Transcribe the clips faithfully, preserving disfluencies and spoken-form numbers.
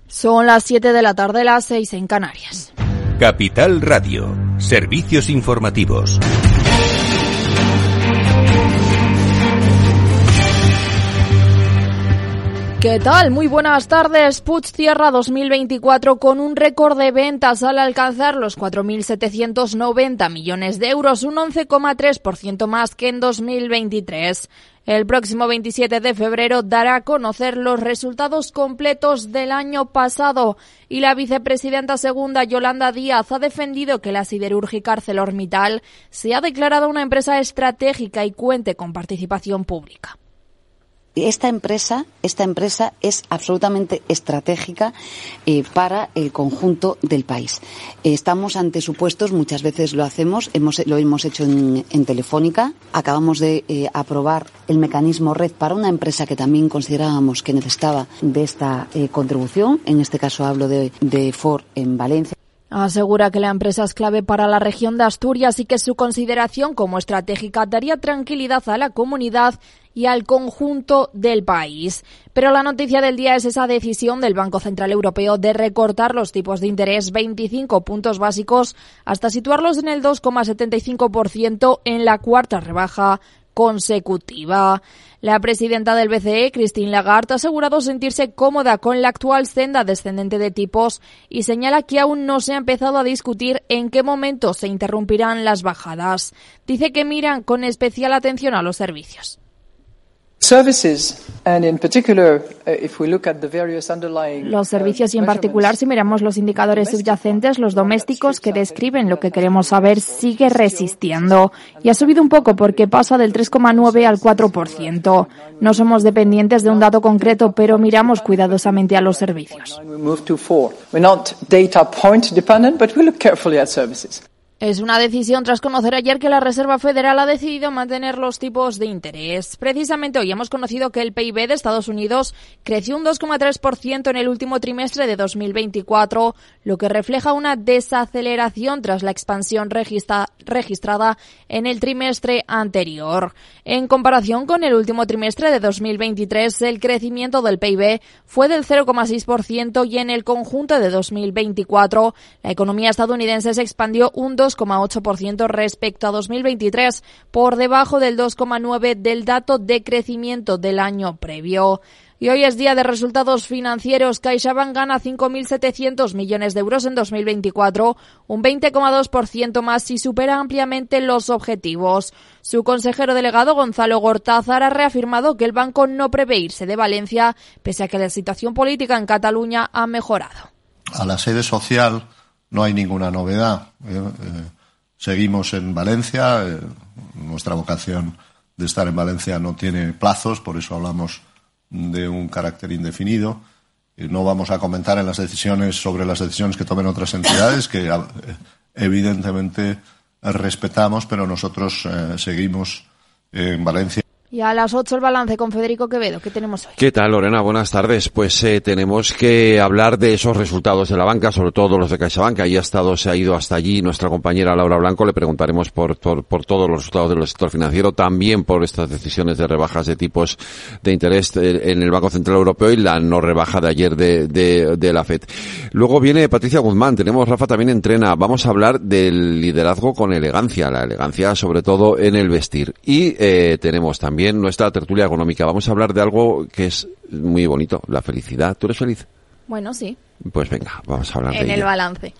Son las siete de la tarde, las seis en Canarias. Capital Radio, servicios informativos. ¿Qué tal? Muy buenas tardes. Puig cierra dos mil veinticuatro con un récord de ventas al alcanzar los cuatro mil setecientos noventa millones de euros, un once coma tres por ciento más que en dos mil veintitrés. El próximo veintisiete de febrero dará a conocer los resultados completos del año pasado y la vicepresidenta segunda, Yolanda Díaz, ha defendido que la siderúrgica ArcelorMittal sea declarada una empresa estratégica y cuente con participación pública. Esta empresa, esta empresa es absolutamente estratégica eh, para el conjunto del país. Eh, estamos ante supuestos, muchas veces lo hacemos, hemos, lo hemos hecho en, en Telefónica. Acabamos de eh, aprobar el mecanismo red para una empresa que también considerábamos que necesitaba de esta eh, contribución. En este caso hablo de, de Ford en Valencia. Asegura que la empresa es clave para la región de Asturias y que su consideración como estratégica daría tranquilidad a la comunidad y al conjunto del país. Pero la noticia del día es esa decisión del Banco Central Europeo de recortar los tipos de interés veinticinco puntos básicos hasta situarlos en el dos coma setenta y cinco por ciento en la cuarta rebaja consecutiva. La presidenta del B C E, Christine Lagarde, ha asegurado sentirse cómoda con la actual senda descendente de tipos y señala que aún no se ha empezado a discutir en qué momento se interrumpirán las bajadas. Dice que miran con especial atención a los servicios. Los servicios y en particular si miramos los indicadores subyacentes, los domésticos que describen lo que queremos saber, sigue resistiendo y ha subido un poco porque pasa del tres coma nueve al cuatro por ciento. No somos dependientes de un dato concreto, pero miramos cuidadosamente a los servicios. Es una decisión tras conocer ayer que la Reserva Federal ha decidido mantener los tipos de interés. Precisamente hoy hemos conocido que el P I B de Estados Unidos creció un dos coma tres por ciento en el último trimestre de dos mil veinticuatro, lo que refleja una desaceleración tras la expansión registra- registrada en el trimestre anterior. En comparación con el último trimestre de dos mil veintitrés, el crecimiento del P I B fue del cero coma seis por ciento y en el conjunto de dos mil veinticuatro la economía estadounidense se expandió un dos coma ocho por ciento respecto a dos mil veintitrés, por debajo del dos coma nueve por ciento del dato de crecimiento del año previo. Y hoy es día de resultados financieros. CaixaBank gana cinco mil setecientos millones de euros en dos mil veinticuatro, un veinte coma dos por ciento más y supera ampliamente los objetivos. Su consejero delegado, Gonzalo Gortázar, ha reafirmado que el banco no prevé irse de Valencia, pese a que la situación política en Cataluña ha mejorado. A la sede social no hay ninguna novedad. Eh, eh, seguimos en Valencia. Eh, nuestra vocación de estar en Valencia no tiene plazos, por eso hablamos de un carácter indefinido. Eh, no vamos a comentar en las decisiones sobre las decisiones que tomen otras entidades, que eh, evidentemente respetamos, pero nosotros eh, seguimos eh, en Valencia. Y a las ocho el balance con Federico Quevedo. ¿Qué tenemos hoy? ¿Qué tal, Lorena? Buenas tardes. Pues eh, tenemos que hablar de esos resultados de la banca, sobre todo los de CaixaBank. Ahí ha estado, se ha ido hasta allí nuestra compañera Laura Blanco. Le preguntaremos por, por, por todos los resultados del sector financiero, también por estas decisiones de rebajas de tipos de interés en el Banco Central Europeo y la no rebaja de ayer de, de, de la FED. Luego viene Patricia Guzmán. Tenemos Rafa también en Trena. Vamos a hablar del liderazgo con elegancia, la elegancia sobre todo en el vestir. Y eh, tenemos también nuestra tertulia económica. Vamos a hablar de algo que es muy bonito, la felicidad. ¿Tú eres feliz? Bueno, sí. Pues venga, vamos a hablar en de el ello. balance.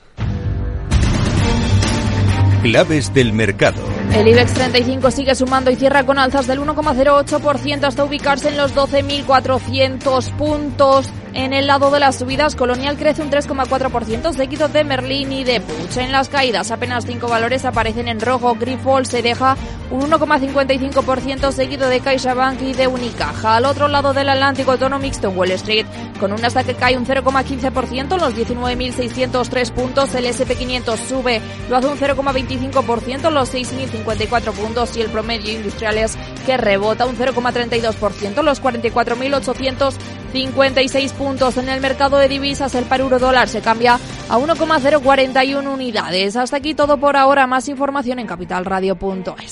Claves del mercado. El IBEX treinta y cinco sigue sumando y cierra con alzas del uno coma cero ocho por ciento hasta ubicarse en los doce mil cuatrocientos puntos. En el lado de las subidas, Colonial crece un tres coma cuatro por ciento, seguido de Merlin y de Puig. En las caídas, apenas cinco valores aparecen en rojo. Grifols se deja un uno coma cincuenta y cinco por ciento, seguido de CaixaBank y de Unicaja. Al otro lado del Atlántico, tono mixto en Wall Street, con un Nasdaq que cae un cero coma quince por ciento, los diecinueve mil seiscientos tres puntos. El ese and pe quinientos sube, lo hace un cero coma veinticinco por ciento, los seis mil cincuenta y cuatro puntos. Y el promedio industriales que rebota un cero coma treinta y dos por ciento, los cuarenta y cuatro mil ochocientos cincuenta y seis puntos. En el mercado de divisas, el par euro dólar se cambia a uno coma cero cuarenta y uno unidades. Hasta aquí todo por ahora. Más información en capital radio punto es.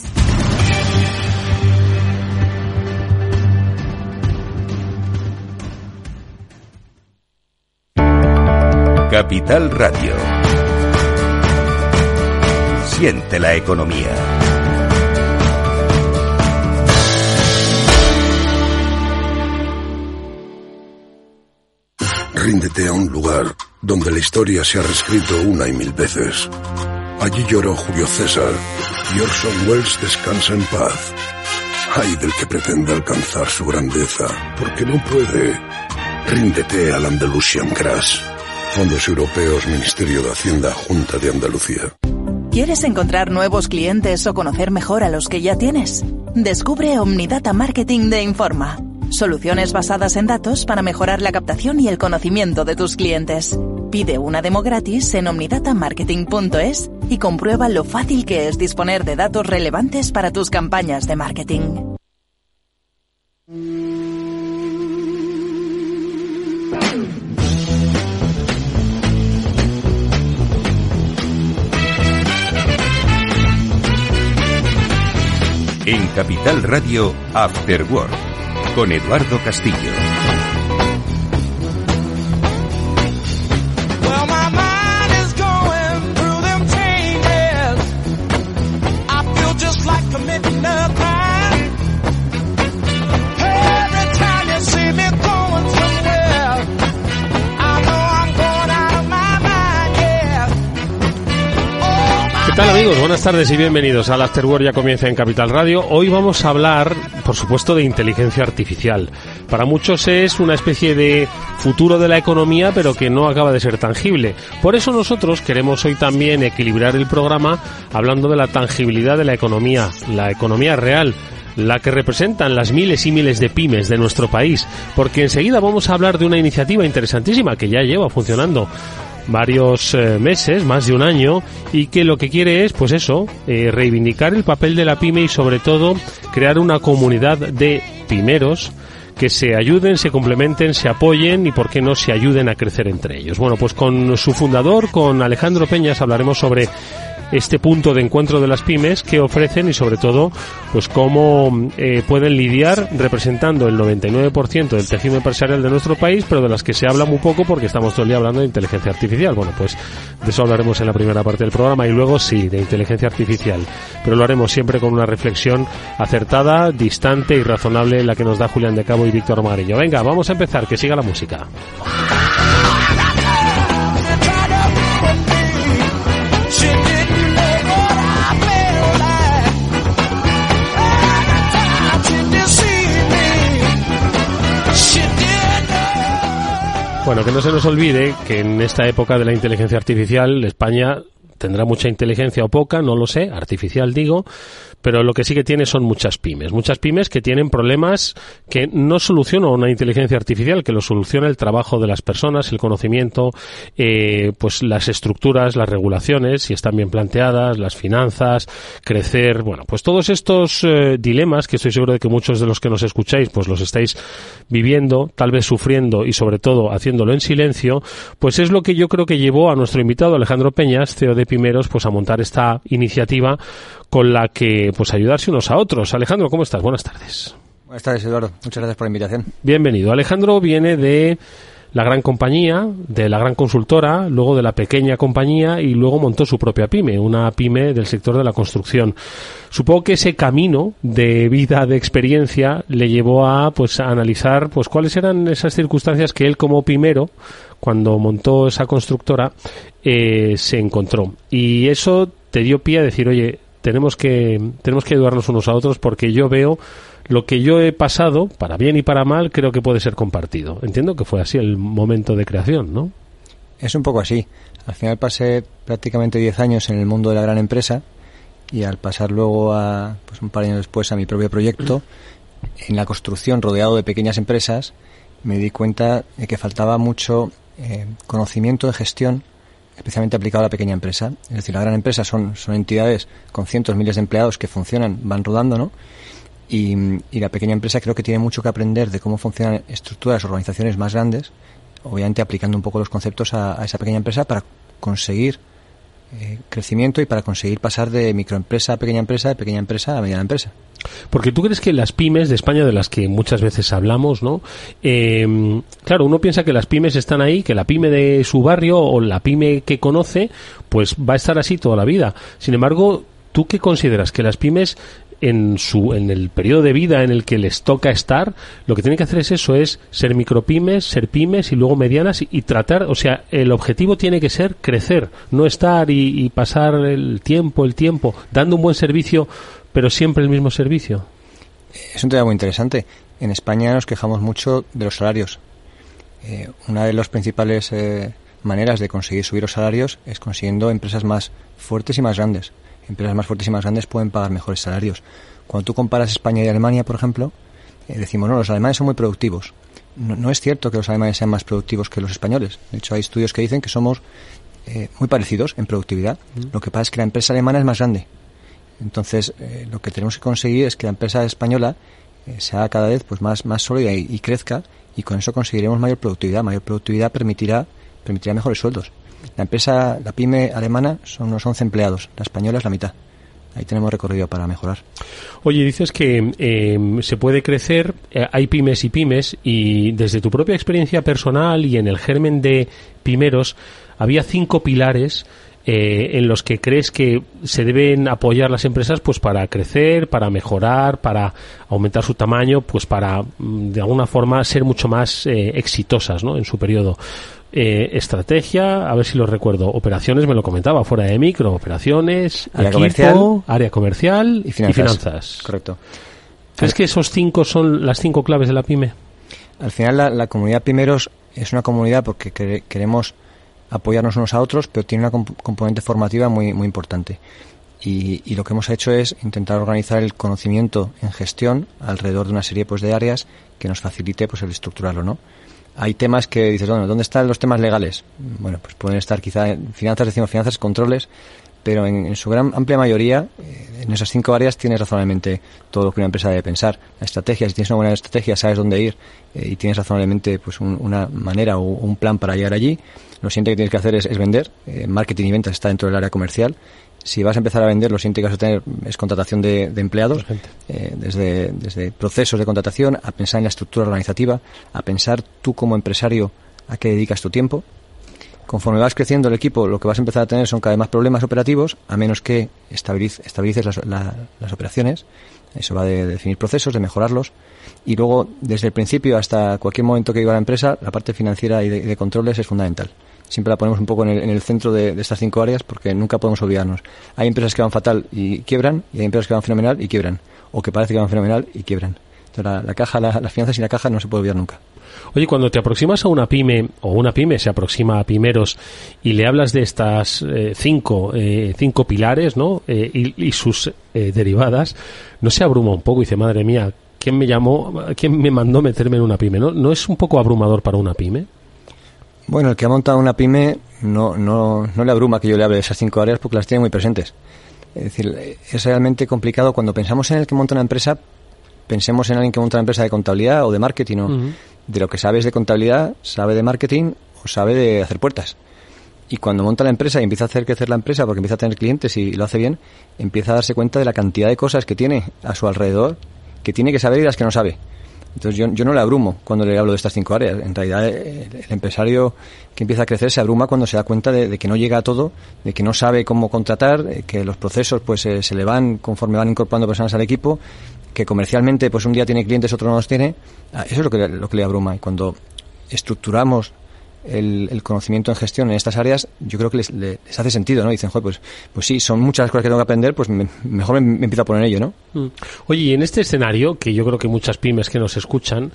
Capital Radio. Siente la economía. Ríndete a un lugar donde la historia se ha reescrito una y mil veces. Allí lloró Julio César y Orson Welles descansa en paz. Ay del que pretenda alcanzar su grandeza, porque no puede. Ríndete al Andalusian Crash. Fondos Europeos, Ministerio de Hacienda, Junta de Andalucía. ¿Quieres encontrar nuevos clientes o conocer mejor a los que ya tienes? Descubre Omnidata Marketing de Informa. Soluciones basadas en datos para mejorar la captación y el conocimiento de tus clientes. Pide una demo gratis en omnidatamarketing punto es y comprueba lo fácil que es disponer de datos relevantes para tus campañas de marketing. En Capital Radio, After Work, con Eduardo Castillo. ¿Qué tal, amigos? Buenas tardes y bienvenidos al After Work. Ya comienza en Capital Radio. Hoy vamos a hablar, por supuesto, de inteligencia artificial. Para muchos es una especie de futuro de la economía, pero que no acaba de ser tangible. Por eso nosotros queremos hoy también equilibrar el programa hablando de la tangibilidad de la economía, la economía real, la que representan las miles y miles de pymes de nuestro país, porque enseguida vamos a hablar de una iniciativa interesantísima que ya lleva funcionando varios eh, meses, más de un año, y que lo que quiere es, pues eso, eh, reivindicar el papel de la pyme y sobre todo crear una comunidad de pymeros que se ayuden, se complementen, se apoyen y, por qué no, se ayuden a crecer entre ellos. Bueno, pues con su fundador, con Alejandro Peñas, hablaremos sobre este punto de encuentro de las pymes, qué ofrecen y sobre todo pues cómo eh, pueden lidiar representando el noventa y nueve por ciento del tejido empresarial de nuestro país, pero de las que se habla muy poco porque estamos todo el día hablando de inteligencia artificial. Bueno, pues de eso hablaremos en la primera parte del programa y luego sí, de inteligencia artificial, pero lo haremos siempre con una reflexión acertada, distante y razonable, la que nos da Julián de Cabo y Víctor Magarillo. Venga, vamos a empezar, que siga la música. Bueno, que no se nos olvide que en esta época de la inteligencia artificial España tendrá mucha inteligencia o poca, no lo sé, artificial digo, pero lo que sí que tiene son muchas pymes, muchas pymes que tienen problemas que no soluciona una inteligencia artificial, que lo soluciona el trabajo de las personas, el conocimiento, eh, pues las estructuras, las regulaciones, si están bien planteadas, las finanzas, crecer, bueno, pues todos estos eh, dilemas que estoy seguro de que muchos de los que nos escucháis pues los estáis viviendo, tal vez sufriendo y sobre todo haciéndolo en silencio, pues es lo que yo creo que llevó a nuestro invitado Alejandro Peñas, C E O de Pymeros, pues a montar esta iniciativa con la que pues ayudarse unos a otros. Alejandro, ¿cómo estás? Buenas tardes. Buenas tardes, Eduardo. Muchas gracias por la invitación. Bienvenido. Alejandro viene de la gran compañía, de la gran consultora, luego de la pequeña compañía y luego montó su propia pyme, una pyme del sector de la construcción. Supongo que ese camino de vida, de experiencia, le llevó a pues a analizar pues cuáles eran esas circunstancias que él como pimero, cuando montó esa constructora, eh, se encontró. Y eso te dio pie a decir, oye, tenemos que tenemos que ayudarnos unos a otros porque yo veo lo que yo he pasado, para bien y para mal, creo que puede ser compartido. Entiendo que fue así el momento de creación, ¿no? Es un poco así. Al final pasé prácticamente diez años en el mundo de la gran empresa y al pasar luego a, pues un par de años después a mi propio proyecto, en la construcción rodeado de pequeñas empresas, me di cuenta de que faltaba mucho eh, conocimiento de gestión, especialmente aplicado a la pequeña empresa. Es decir, la gran empresa son, son entidades con cientos, miles de empleados que funcionan, van rodando, ¿no? Y, y la pequeña empresa creo que tiene mucho que aprender de cómo funcionan estructuras, organizaciones más grandes, obviamente aplicando un poco los conceptos a, a esa pequeña empresa para conseguir eh, crecimiento y para conseguir pasar de microempresa a pequeña empresa, de pequeña empresa a mediana empresa. Porque tú crees que las pymes de España, de las que muchas veces hablamos, ¿no? Eh, claro, uno piensa que las pymes están ahí, que la pyme de su barrio o la pyme que conoce, pues va a estar así toda la vida. Sin embargo, ¿tú qué consideras? Que las pymes en su en el periodo de vida en el que les toca estar, lo que tienen que hacer es eso, es ser micropymes, ser pymes y luego medianas y, y tratar, o sea, el objetivo tiene que ser crecer, no estar y, y pasar el tiempo, el tiempo, dando un buen servicio, pero siempre el mismo servicio. Es un tema muy interesante. En España nos quejamos mucho de los salarios. Eh, una de las principales eh, maneras de conseguir subir los salarios es consiguiendo empresas más fuertes y más grandes. Empresas más fuertes y más grandes pueden pagar mejores salarios. Cuando tú comparas España y Alemania, por ejemplo, eh, decimos, no, los alemanes son muy productivos. No, no es cierto que los alemanes sean más productivos que los españoles. De hecho, hay estudios que dicen que somos eh, muy parecidos en productividad. Mm. Lo que pasa es que la empresa alemana es más grande. Entonces, eh, lo que tenemos que conseguir es que la empresa española eh, sea cada vez pues más, más sólida y, y crezca, y con eso conseguiremos mayor productividad. Mayor productividad permitirá, permitirá mejores sueldos. La empresa, la pyme alemana, son unos once empleados, la española es la mitad. Ahí tenemos recorrido para mejorar. Oye, dices que eh, se puede crecer, eh, hay pymes y pymes, y desde tu propia experiencia personal y en el germen de Pimeros, había cinco pilares eh, en los que crees que se deben apoyar las empresas pues para crecer, para mejorar, para aumentar su tamaño, pues para de alguna forma ser mucho más eh, exitosas, ¿no?, en su periodo. Eh, estrategia, a ver si lo recuerdo, operaciones, me lo comentaba, fuera de micro, operaciones, área equipo, comercial, área comercial y finanzas. y finanzas. Correcto. ¿Crees que esos cinco son las cinco claves de la pyme? Al final la, la comunidad Pimeros es una comunidad porque que, queremos apoyarnos unos a otros, pero tiene una comp- componente formativa muy, muy importante. Y, y lo que hemos hecho es intentar organizar el conocimiento en gestión alrededor de una serie pues de áreas que nos facilite pues el estructurarlo, ¿no? Hay temas que dices, bueno, ¿dónde están los temas legales? Bueno, pues pueden estar quizá en finanzas, decimos finanzas, controles, pero en, en su gran amplia mayoría, eh, en esas cinco áreas tienes razonablemente todo lo que una empresa debe pensar. La estrategia, si tienes una buena estrategia, sabes dónde ir eh, y tienes razonablemente pues un, una manera o un plan para llegar allí. Lo siguiente que tienes que hacer es, es vender. Eh, marketing y ventas está dentro del área comercial. Si vas a empezar a vender, lo siguiente que vas a tener es contratación de, de empleados, eh, desde, desde procesos de contratación, a pensar en la estructura organizativa, a pensar tú como empresario a qué dedicas tu tiempo. Conforme vas creciendo el equipo, lo que vas a empezar a tener son cada vez más problemas operativos, a menos que estabiliz, estabilices las, la, las operaciones. Eso va de, de definir procesos, de mejorarlos. Y luego, desde el principio hasta cualquier momento que viva la empresa, la parte financiera y de, de controles es fundamental. Siempre la ponemos un poco en el, en el centro de, de estas cinco áreas porque nunca podemos olvidarnos. Hay empresas que van fatal y quiebran, y hay empresas que van fenomenal y quiebran, o que parece que van fenomenal y quiebran. Entonces la, la caja, la, las finanzas y la caja no se puede olvidar nunca. Oye, cuando te aproximas a una pyme, o una pyme se aproxima a Pimeros, y le hablas de estas eh, cinco, eh, cinco pilares, ¿no?, eh, y, y sus eh, derivadas, ¿no se abruma un poco y dice, madre mía, ¿quién me llamó, quién me mandó meterme en una pyme? ¿No, ¿No es un poco abrumador para una pyme? Bueno, el que ha montado una pyme no, no, no le abruma que yo le hable de esas cinco áreas porque las tiene muy presentes. Es decir, es realmente complicado. Cuando pensamos en el que monta una empresa, pensemos en alguien que monta una empresa de contabilidad o de marketing, o uh-huh. de lo que sabes de contabilidad, sabe de marketing o sabe de hacer puertas. Y cuando monta la empresa y empieza a hacer crecer la empresa porque empieza a tener clientes y lo hace bien, empieza a darse cuenta de la cantidad de cosas que tiene a su alrededor, que tiene que saber y las que no sabe. Entonces yo, yo no le abrumo cuando le hablo de estas cinco áreas. En realidad el, el empresario que empieza a crecer se abruma cuando se da cuenta de, de que no llega a todo, de que no sabe cómo contratar, que los procesos pues eh, se le van conforme van incorporando personas al equipo, que comercialmente pues un día tiene clientes, otro no los tiene. Eso es lo que, lo que le abruma. Y cuando estructuramos el, el conocimiento en gestión en estas áreas, yo creo que les, les hace sentido, ¿no? Dicen, joder, pues, pues sí, son muchas las cosas que tengo que aprender, pues me, mejor me, me empiezo a poner en ello, ¿no? Mm. Oye, y en este escenario, que yo creo que muchas pymes que nos escuchan,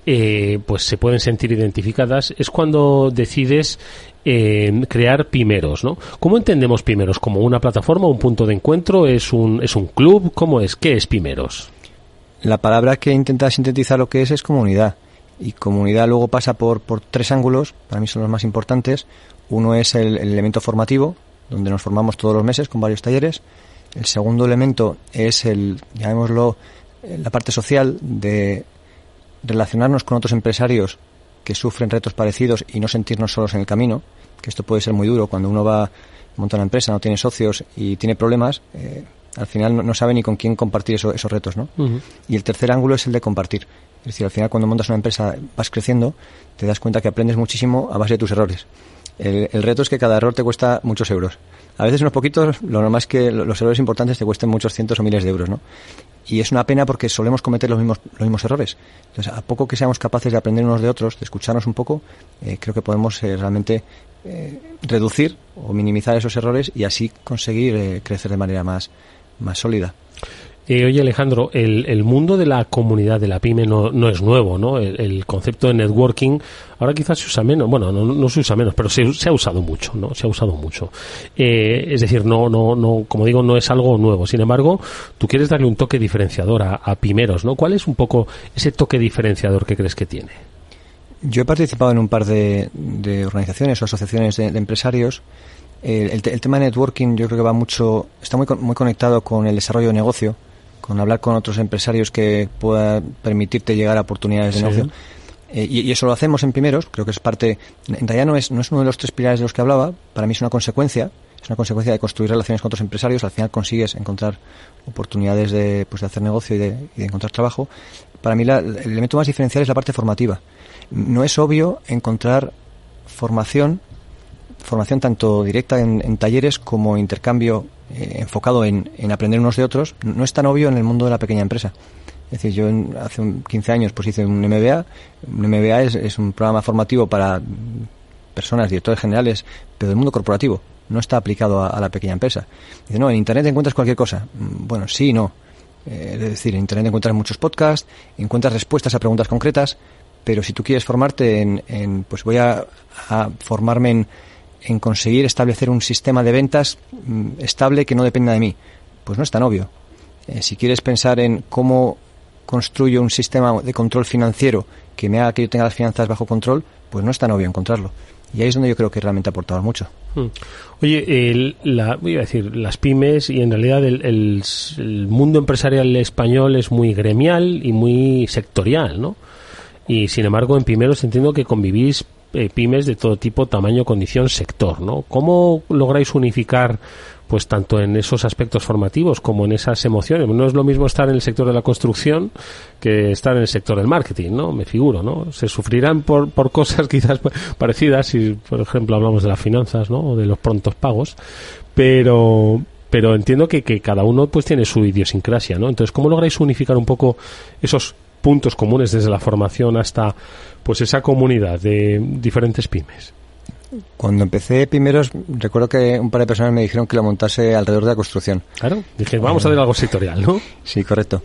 eh, pues se pueden sentir identificadas, es cuando decides eh, crear Pimeros, ¿no? ¿Cómo entendemos Pimeros? ¿Como una plataforma, un punto de encuentro? ¿Es un, es un club? ¿Cómo es? ¿Qué es Pimeros? La palabra que intenta sintetizar lo que es es comunidad. Y comunidad luego pasa por, por tres ángulos, para mí son los más importantes. Uno es el, el elemento formativo, donde nos formamos todos los meses con varios talleres. El segundo elemento es el, llamémoslo, la parte social, de relacionarnos con otros empresarios que sufren retos parecidos y no sentirnos solos en el camino, que esto puede ser muy duro cuando uno va, monta una empresa, no tiene socios y tiene problemas, eh, al final no, no sabe ni con quién compartir eso, esos retos, ¿no? Uh-huh. Y el tercer ángulo es el de compartir. Es decir, al final cuando montas una empresa vas creciendo, te das cuenta que aprendes muchísimo a base de tus errores. El, el reto es que cada error te cuesta muchos euros. A veces unos poquitos, lo normal es que los errores importantes te cuesten muchos cientos o miles de euros, ¿no? Y es una pena porque solemos cometer los mismos, los mismos errores. Entonces, a poco que seamos capaces de aprender unos de otros, de escucharnos un poco, eh, creo que podemos eh, realmente eh, reducir o minimizar esos errores y así conseguir eh, crecer de manera más, más sólida. Eh, oye, Alejandro, el, el mundo de la comunidad de la pyme no, no es nuevo, ¿no? El, el concepto de networking ahora quizás se usa menos, bueno, no, no se usa menos, pero se, se ha usado mucho, ¿no? Se ha usado mucho. Eh, es decir, no, no, no, como digo, no es algo nuevo. Sin embargo, tú quieres darle un toque diferenciador a, a pymeros, ¿no? ¿Cuál es un poco ese toque diferenciador que crees que tiene? Yo he participado en un par de, de organizaciones o asociaciones de, de empresarios. El, el, el tema de networking yo creo que va mucho, está muy, muy conectado con el desarrollo de negocio, con hablar con otros empresarios que pueda permitirte llegar a oportunidades de sí. negocio. Eh, y, y eso lo hacemos en Pymeros, creo que es parte, en realidad no es, no es uno de los tres pilares de los que hablaba, para mí es una consecuencia, es una consecuencia de construir relaciones con otros empresarios, al final consigues encontrar oportunidades de, pues, de hacer negocio y de, y de encontrar trabajo. Para mí la, el elemento más diferencial es la parte formativa. No es obvio encontrar formación, formación tanto directa en, en talleres como intercambio eh, enfocado en, en aprender unos de otros, no es tan obvio en el mundo de la pequeña empresa. Es decir, yo en, hace un, quince años pues hice un M B A. Un M B A es, es un programa formativo para personas, directores generales, pero del mundo corporativo. No está aplicado a, a la pequeña empresa. Dice, no, en Internet encuentras cualquier cosa. Bueno, sí y no. Eh, es decir, en Internet encuentras muchos podcasts, encuentras respuestas a preguntas concretas, pero si tú quieres formarte en, en pues voy a, a formarme en en conseguir establecer un sistema de ventas mm, estable que no dependa de mí, pues no es tan obvio. Eh, si quieres pensar en cómo construyo un sistema de control financiero que me haga que yo tenga las finanzas bajo control, pues no es tan obvio encontrarlo. Y ahí es donde yo creo que realmente ha aportado mucho. Hmm. Oye, el, la, voy a decir, las pymes y en realidad el, el, el mundo empresarial español es muy gremial y muy sectorial, ¿no? Y sin embargo en Pymeros entiendo que convivís Eh, pymes de todo tipo, tamaño, condición, sector, ¿no? ¿Cómo lográis unificar, pues tanto en esos aspectos formativos como en esas emociones? No es lo mismo estar en el sector de la construcción que estar en el sector del marketing, ¿no? Me figuro, ¿no? Se sufrirán por, por cosas quizás parecidas si, por ejemplo, hablamos de las finanzas, ¿no? O de los prontos pagos, pero pero entiendo que, que cada uno pues tiene su idiosincrasia, ¿no? Entonces, ¿cómo lográis unificar un poco esos puntos comunes desde la formación hasta pues esa comunidad de diferentes pymes? Cuando empecé Pymeros, recuerdo que un par de personas me dijeron que lo montase alrededor de la construcción. Claro, dije, vamos a ver algo sectorial, ¿no? Sí, correcto.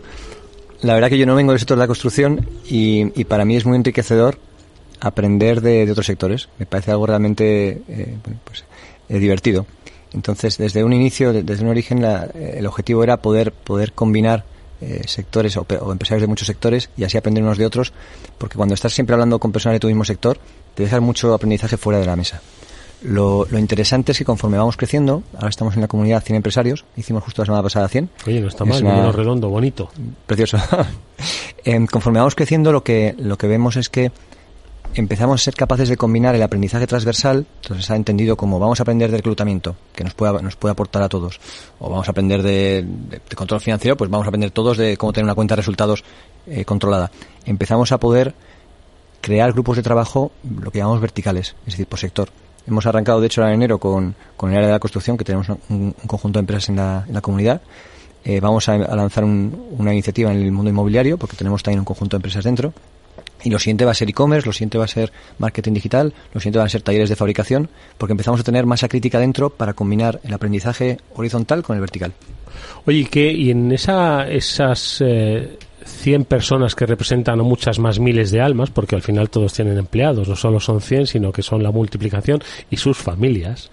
La verdad que yo no vengo del sector de la construcción y, y para mí es muy enriquecedor aprender de, de otros sectores. Me parece algo realmente eh, pues, eh, divertido. Entonces, desde un inicio, desde un origen, la, el objetivo era poder, poder combinar Eh, sectores o, o empresarios de muchos sectores y así aprender unos de otros, porque cuando estás siempre hablando con personas de tu mismo sector te dejas mucho aprendizaje fuera de la mesa. Lo, lo interesante es que conforme vamos creciendo, ahora estamos en la comunidad cien empresarios, hicimos justo la semana pasada cien. Oye, no está mal, un número redondo, bonito. Precioso. eh, conforme vamos creciendo, lo que, lo que vemos es que empezamos a ser capaces de combinar el aprendizaje transversal, entonces se ha entendido como vamos a aprender de reclutamiento, que nos puede, nos puede aportar a todos, o vamos a aprender de, de, de control financiero, pues vamos a aprender todos de cómo tener una cuenta de resultados eh, controlada. Empezamos a poder crear grupos de trabajo, lo que llamamos verticales, es decir, por sector. Hemos arrancado, de hecho, en enero con, con el área de la construcción, que tenemos un, un conjunto de empresas en la, en la comunidad. Eh, vamos a, a lanzar un, una iniciativa en el mundo inmobiliario, porque tenemos también un conjunto de empresas dentro. Y lo siguiente va a ser e-commerce, lo siguiente va a ser marketing digital, lo siguiente van a ser talleres de fabricación, porque empezamos a tener masa crítica dentro para combinar el aprendizaje horizontal con el vertical. Oye, ¿qué? Y en esa, esas eh, cien personas que representan a muchas más miles de almas, porque al final todos tienen empleados, no solo son cien, sino que son la multiplicación y sus familias,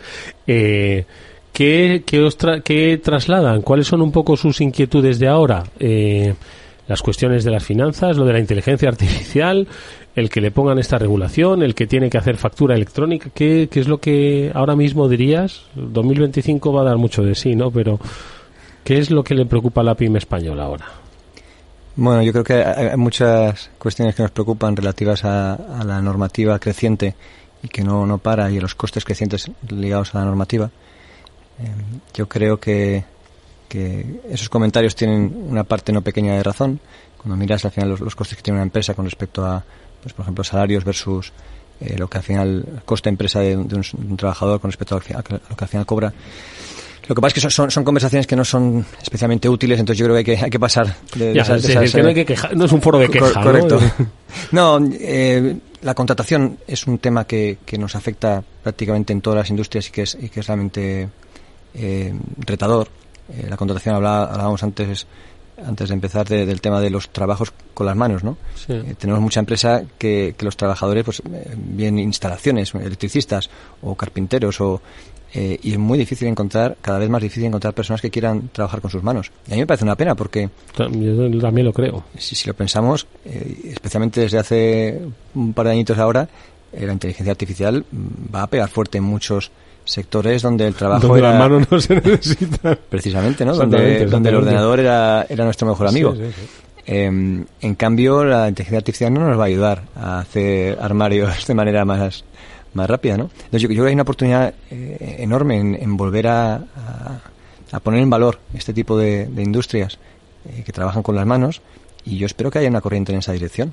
eh, ¿qué, qué, os tra- qué trasladan? ¿Cuáles son un poco sus inquietudes de ahora? Eh... Las cuestiones de las finanzas, lo de la inteligencia artificial, el que le pongan esta regulación, el que tiene que hacer factura electrónica, ¿qué, qué es lo que ahora mismo dirías? dos mil veinticinco va a dar mucho de sí, ¿no? Pero, ¿qué es lo que le preocupa a la pyme española ahora? Bueno, yo creo que hay muchas cuestiones que nos preocupan relativas a, a la normativa creciente y que no, no para, y a los costes crecientes ligados a la normativa. Eh, yo creo que, que esos comentarios tienen una parte no pequeña de razón. Cuando miras al final los, los costes que tiene una empresa con respecto a, pues por ejemplo, salarios versus eh, lo que al final costa empresa de, de, un, de un trabajador con respecto a lo que, a lo que al final cobra. Lo que pasa es que son, son, son conversaciones que no son especialmente útiles, entonces yo creo que hay que, hay que pasar de, ya, de esas, es decir, que no hay que quejar, no es un foro de queja, cor, correcto. ¿no? No, eh, la contratación es un tema que, que nos afecta prácticamente en todas las industrias y que es, y que es realmente eh, retador. Eh, la contratación, hablaba, hablábamos antes antes de empezar de, del tema de los trabajos con las manos, ¿no? Sí. Eh, tenemos mucha empresa que, que los trabajadores, pues eh, bien instalaciones, electricistas o carpinteros o Eh, y es muy difícil encontrar, cada vez más difícil encontrar personas que quieran trabajar con sus manos. Y a mí me parece una pena porque... Yo también lo creo. Si, si lo pensamos, eh, especialmente desde hace un par de añitos ahora, eh, la inteligencia artificial va a pegar fuerte en muchos sectores donde el trabajo donde era... las manos no se necesitan. Precisamente, ¿no? Exactamente, Donde, exactamente. donde el ordenador era, era nuestro mejor amigo. Sí, sí, sí. Eh, en cambio, la inteligencia artificial no nos va a ayudar a hacer armarios de manera más... más rápida, ¿no? Entonces yo, yo creo que hay una oportunidad eh, enorme en, en volver a, a, a poner en valor este tipo de, de industrias eh, que trabajan con las manos, y yo espero que haya una corriente en esa dirección.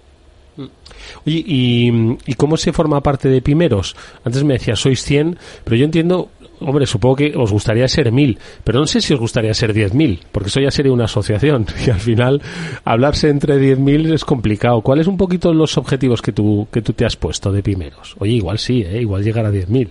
Oye, ¿y, ¿y cómo se forma parte de Pimeros? Antes me decías, sois cien, pero yo entiendo, hombre, supongo que os gustaría ser mil, pero no sé si os gustaría ser diez mil, porque eso ya sería una asociación, y al final hablarse entre diez mil es complicado. ¿Cuáles un poquito los objetivos que tú, que tú te has puesto de Pimeros? Oye, igual sí, ¿eh? Igual llegar a diez mil.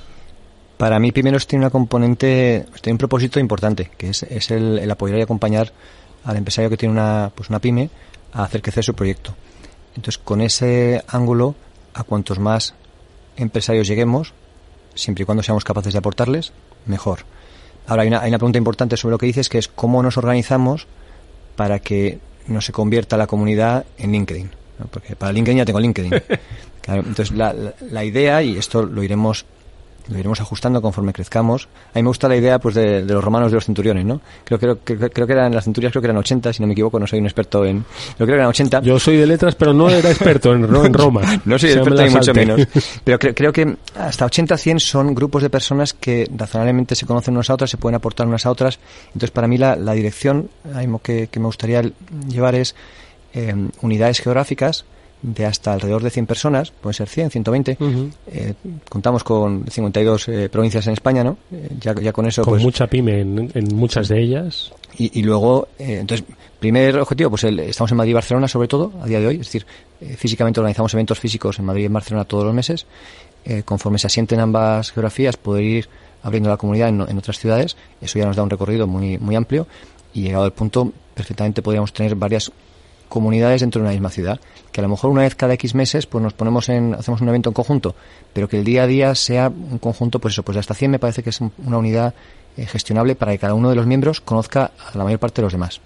Para mí Pimeros tiene una componente, tiene un propósito importante, que es, es el, el apoyar y acompañar al empresario que tiene una, pues una pyme a hacer crecer su proyecto. Entonces, con ese ángulo, a cuantos más empresarios lleguemos, siempre y cuando seamos capaces de aportarles, mejor. Ahora, hay una, hay una pregunta importante sobre lo que dices, que es cómo nos organizamos para que no se convierta la comunidad en LinkedIn, ¿no? Porque para LinkedIn ya tengo LinkedIn. Claro, entonces, la, la, la idea, y esto lo iremos lo iremos ajustando conforme crezcamos. A mí me gusta la idea, pues, de, de los romanos de los centuriones, ¿no? Creo, creo, creo, creo que eran las centurias, creo que eran ochenta, si no me equivoco, no soy un experto en... Yo creo que eran ochenta. Yo soy de letras, pero no era experto en, en Roma. No soy experto ni mucho menos. Pero creo, creo que hasta ochenta a cien son grupos de personas que razonablemente se conocen unas a otras, se pueden aportar unas a otras. Entonces, para mí la, la dirección que, que me gustaría llevar es eh, unidades geográficas de hasta alrededor de cien personas, pueden ser cien, ciento veinte. Uh-huh. Eh, contamos con cincuenta y dos eh, provincias en España, ¿no? Eh, ya, ya con eso... Con pues, mucha pyme en, en muchas de ellas. Y, y luego, eh, entonces, primer objetivo, pues el, estamos en Madrid y Barcelona sobre todo, a día de hoy. Es decir, eh, físicamente organizamos eventos físicos en Madrid y en Barcelona todos los meses. Eh, conforme se asienten ambas geografías, poder ir abriendo la comunidad en, en otras ciudades. Eso ya nos da un recorrido muy, muy amplio. Y llegado al punto, perfectamente podríamos tener varias comunidades dentro de una misma ciudad, que a lo mejor una vez cada X meses pues nos ponemos en, hacemos un evento en conjunto, pero que el día a día sea un conjunto, pues eso, pues de hasta cien me parece que es una unidad eh, gestionable para que cada uno de los miembros conozca a la mayor parte de los demás.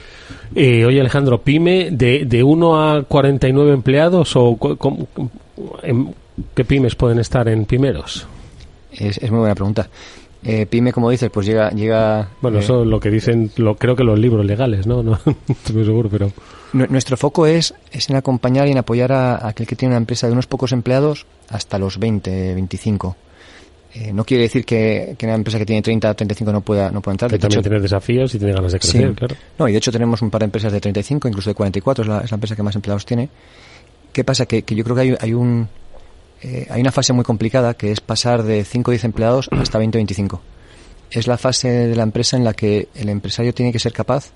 Eh, oye, Alejandro, pyme de, de uno a cuarenta y nueve empleados, o cu, cu, en, ¿qué pymes pueden estar en Pimeros? Es, es muy buena pregunta. Eh, pyme, como dices, pues llega... llega bueno, eh, eso es lo que dicen, lo, creo que los libros legales, ¿no? No estoy seguro, pero... Nuestro foco es, es en acompañar y en apoyar a, a aquel que tiene una empresa de unos pocos empleados hasta los veinte, veinticinco. Eh, no quiere decir que, que una empresa que tiene treinta, treinta y cinco no pueda, no pueda entrar. Que también tiene desafíos y tiene ganas de crecer, sí, claro. No, y de hecho tenemos un par de empresas de treinta y cinco, incluso de cuarenta y cuatro, es la, es la empresa que más empleados tiene. ¿Qué pasa? Que, que yo creo que hay, hay un eh, hay una fase muy complicada, que es pasar de cinco o diez empleados hasta veinte o veinticinco. Es la fase de la empresa en la que el empresario tiene que ser capaz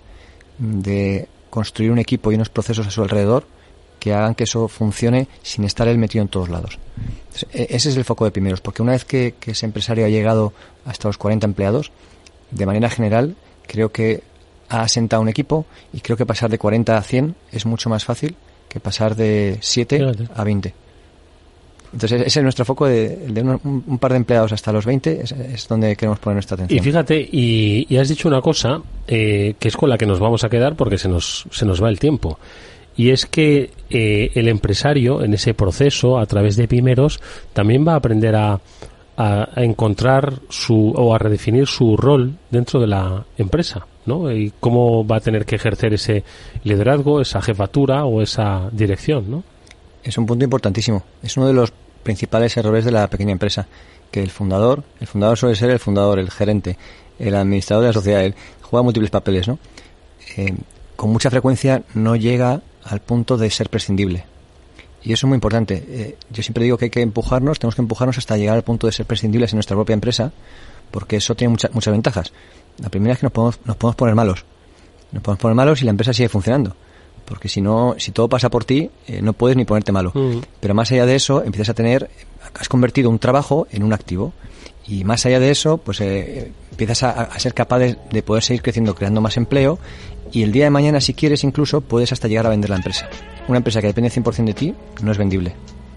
de construir un equipo y unos procesos a su alrededor que hagan que eso funcione sin estar él metido en todos lados. Entonces, ese es el foco de Pimeros, porque una vez que, que ese empresario ha llegado hasta los cuarenta empleados, de manera general, creo que ha asentado un equipo, y creo que pasar de cuarenta a cien es mucho más fácil que pasar de siete Fíjate. a veinte. Entonces ese es nuestro foco, de, de un, un par de empleados hasta los veinte, es, es donde queremos poner nuestra atención. Y fíjate, y, y has dicho una cosa eh, que es con la que nos vamos a quedar porque se nos, se nos va el tiempo. Y es que eh, el empresario en ese proceso, a través de Pimeros, también va a aprender a, a, a encontrar su o a redefinir su rol dentro de la empresa, ¿no? Y cómo va a tener que ejercer ese liderazgo, esa jefatura o esa dirección, ¿no? Es un punto importantísimo. Es uno de los principales errores de la pequeña empresa, que el fundador, el fundador suele ser el fundador, el gerente, el administrador de la sociedad, él juega múltiples papeles, ¿no? Eh, con mucha frecuencia no llega al punto de ser prescindible. Y eso es muy importante. Eh, yo siempre digo que hay que empujarnos, tenemos que empujarnos hasta llegar al punto de ser prescindibles en nuestra propia empresa, porque eso tiene mucha, muchas ventajas. La primera es que nos podemos, nos podemos poner malos. Nos podemos poner malos y la empresa sigue funcionando. Porque si no, si todo pasa por ti, eh, no puedes ni ponerte malo. Mm. Pero más allá de eso, empiezas a tener, has convertido un trabajo en un activo. Y más allá de eso, pues eh, empiezas a, a ser capaz de, de poder seguir creciendo, creando más empleo. Y el día de mañana, si quieres, incluso, puedes hasta llegar a vender la empresa. Una empresa que depende cien por ciento de ti no es vendible.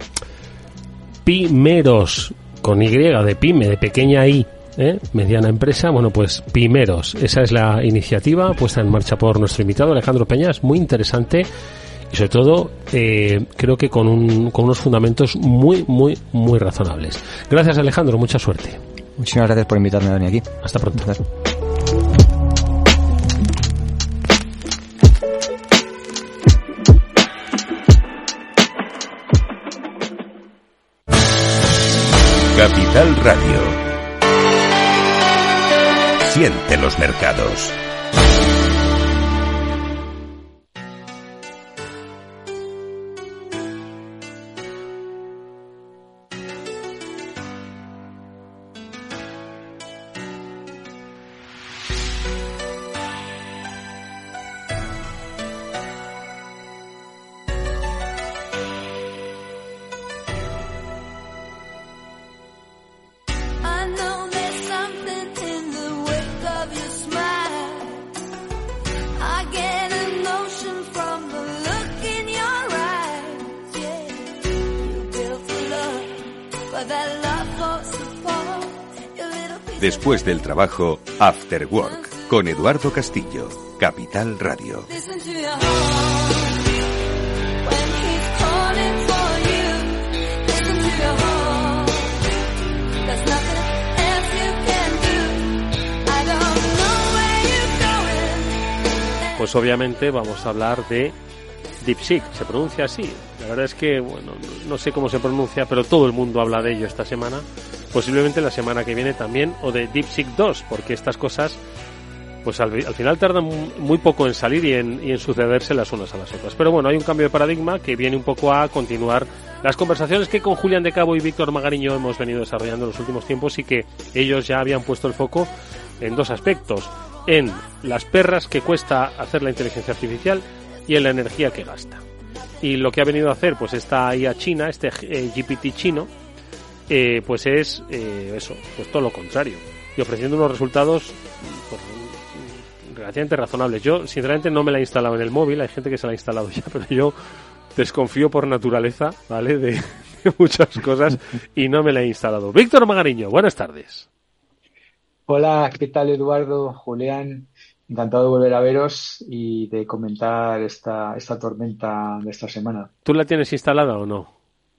Pimeros, con Y, de pyme, de pequeña I, ¿eh? Mediana empresa. Bueno, pues Pimeros, esa es la iniciativa puesta en marcha por nuestro invitado Alejandro Peñas, muy interesante y sobre todo eh, creo que con, un, con unos fundamentos muy, muy, muy razonables. Gracias, Alejandro, mucha suerte. Muchísimas gracias por invitarme a venir aquí. Hasta pronto. Gracias. Capital Radio. Siente los mercados. Después del trabajo, After Work, con Eduardo Castillo, Capital Radio. Pues obviamente vamos a hablar de DeepSeek, se pronuncia así. La verdad es que, bueno, no sé cómo se pronuncia, pero todo el mundo habla de ello esta semana. Posiblemente la semana que viene también, o de DeepSeek dos, porque estas cosas, pues al, al final tardan muy poco en salir y en, y en sucederse las unas a las otras. Pero bueno, hay un cambio de paradigma que viene un poco a continuar las conversaciones que con Julián de Cabo y Víctor Magariño hemos venido desarrollando en los últimos tiempos y que ellos ya habían puesto el foco en dos aspectos: en las perras que cuesta hacer la inteligencia artificial y en la energía que gasta. Y lo que ha venido a hacer pues esta I A china, este eh, G P T chino, eh, pues es eh, eso, pues todo lo contrario, y ofreciendo unos resultados pues, relativamente razonables. Yo sinceramente no me la he instalado en el móvil, hay gente que se la ha instalado ya, pero yo desconfío por naturaleza, ¿vale?, de, de muchas cosas y no me la he instalado. Víctor Magariño, buenas tardes. Hola, ¿qué tal, Eduardo, Julián? Encantado de volver a veros y de comentar esta, esta tormenta de esta semana. ¿Tú la tienes instalada o no?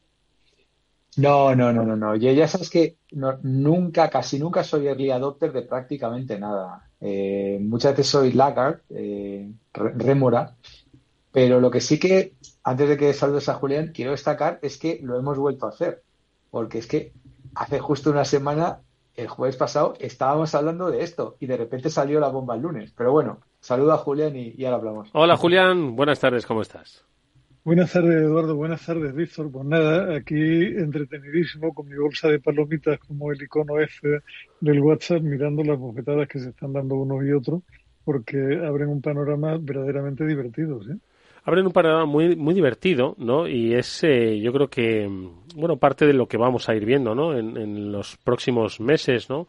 No, no, no, no, no. Yo ya sabes que no, nunca, casi nunca soy early adopter de prácticamente nada. Eh, muchas veces soy laggard, eh, rémora, pero lo que sí que, antes de que saludes a Julián, quiero destacar es que lo hemos vuelto a hacer. Porque es que hace justo una semana, el jueves pasado, estábamos hablando de esto y de repente salió la bomba el lunes. Pero bueno, saludo a Julián y, y ahora hablamos. Hola, Julián. Buenas tardes. ¿Cómo estás? Buenas tardes, Eduardo. Buenas tardes, Víctor. Pues nada, aquí entretenidísimo con mi bolsa de palomitas como el icono F del WhatsApp, mirando las bofetadas que se están dando unos y otros, porque abren un panorama verdaderamente divertido, ¿sí? Abren un panorama muy muy divertido, ¿no? Y es, eh, yo creo que, bueno, parte de lo que vamos a ir viendo, ¿no?, en, en los próximos meses, ¿no?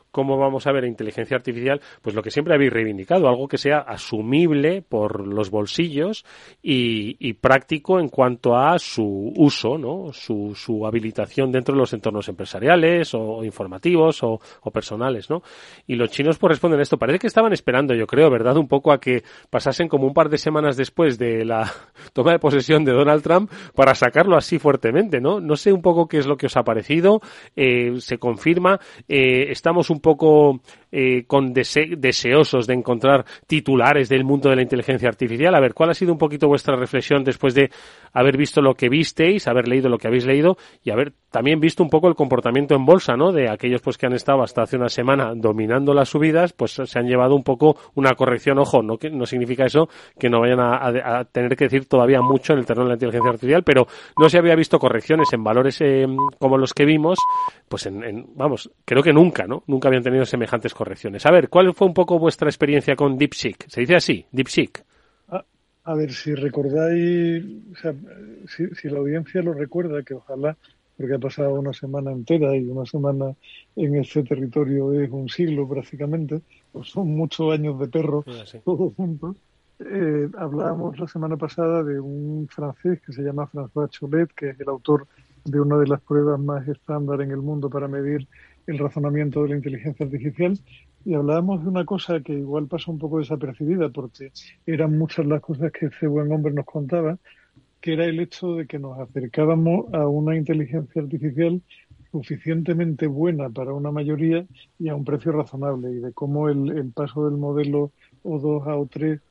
cómo vamos a ver inteligencia artificial, pues lo que siempre habéis reivindicado, algo que sea asumible por los bolsillos y, y práctico en cuanto a su uso, ¿no? Su, su habilitación dentro de los entornos empresariales o, o informativos o, o personales, ¿no? Y los chinos pues responden a esto. Parece que estaban esperando, yo creo, ¿verdad? Un poco a que pasasen como un par de semanas después de la toma de posesión de Donald Trump para sacarlo así fuertemente, ¿no? No sé un poco qué es lo que os ha parecido, eh, se confirma, eh, estamos un poco eh, con dese- deseosos de encontrar titulares del mundo de la inteligencia artificial. A ver, ¿cuál ha sido un poquito vuestra reflexión después de haber visto lo que visteis, haber leído lo que habéis leído y haber también visto un poco el comportamiento en bolsa, ¿no? De aquellos pues que han estado hasta hace una semana dominando las subidas, pues se han llevado un poco una corrección. Ojo, no que no significa eso que no vayan a, a, a tener que decir todavía mucho en el terreno de la inteligencia artificial, pero no se había visto correcciones en valores eh, como los que vimos, pues en, en, vamos, creo que nunca, ¿no? Nunca habían tenido semejantes correcciones. A ver, ¿cuál fue un poco vuestra experiencia con DeepSeek? ¿Se dice así? DeepSeek. A, a ver, si recordáis, o sea, si, si la audiencia lo recuerda, que ojalá, porque ha pasado una semana entera y una semana en este territorio es un siglo prácticamente, pues son muchos años de perro, sí, todos juntos. Eh, hablábamos la semana pasada de un francés que se llama François Cholet, que es el autor de una de las pruebas más estándar en el mundo para medir el razonamiento de la inteligencia artificial, y hablábamos de una cosa que igual pasa un poco desapercibida porque eran muchas las cosas que ese buen hombre nos contaba, que era el hecho de que nos acercábamos a una inteligencia artificial suficientemente buena para una mayoría y a un precio razonable, y de cómo el, el paso del modelo O dos a O tres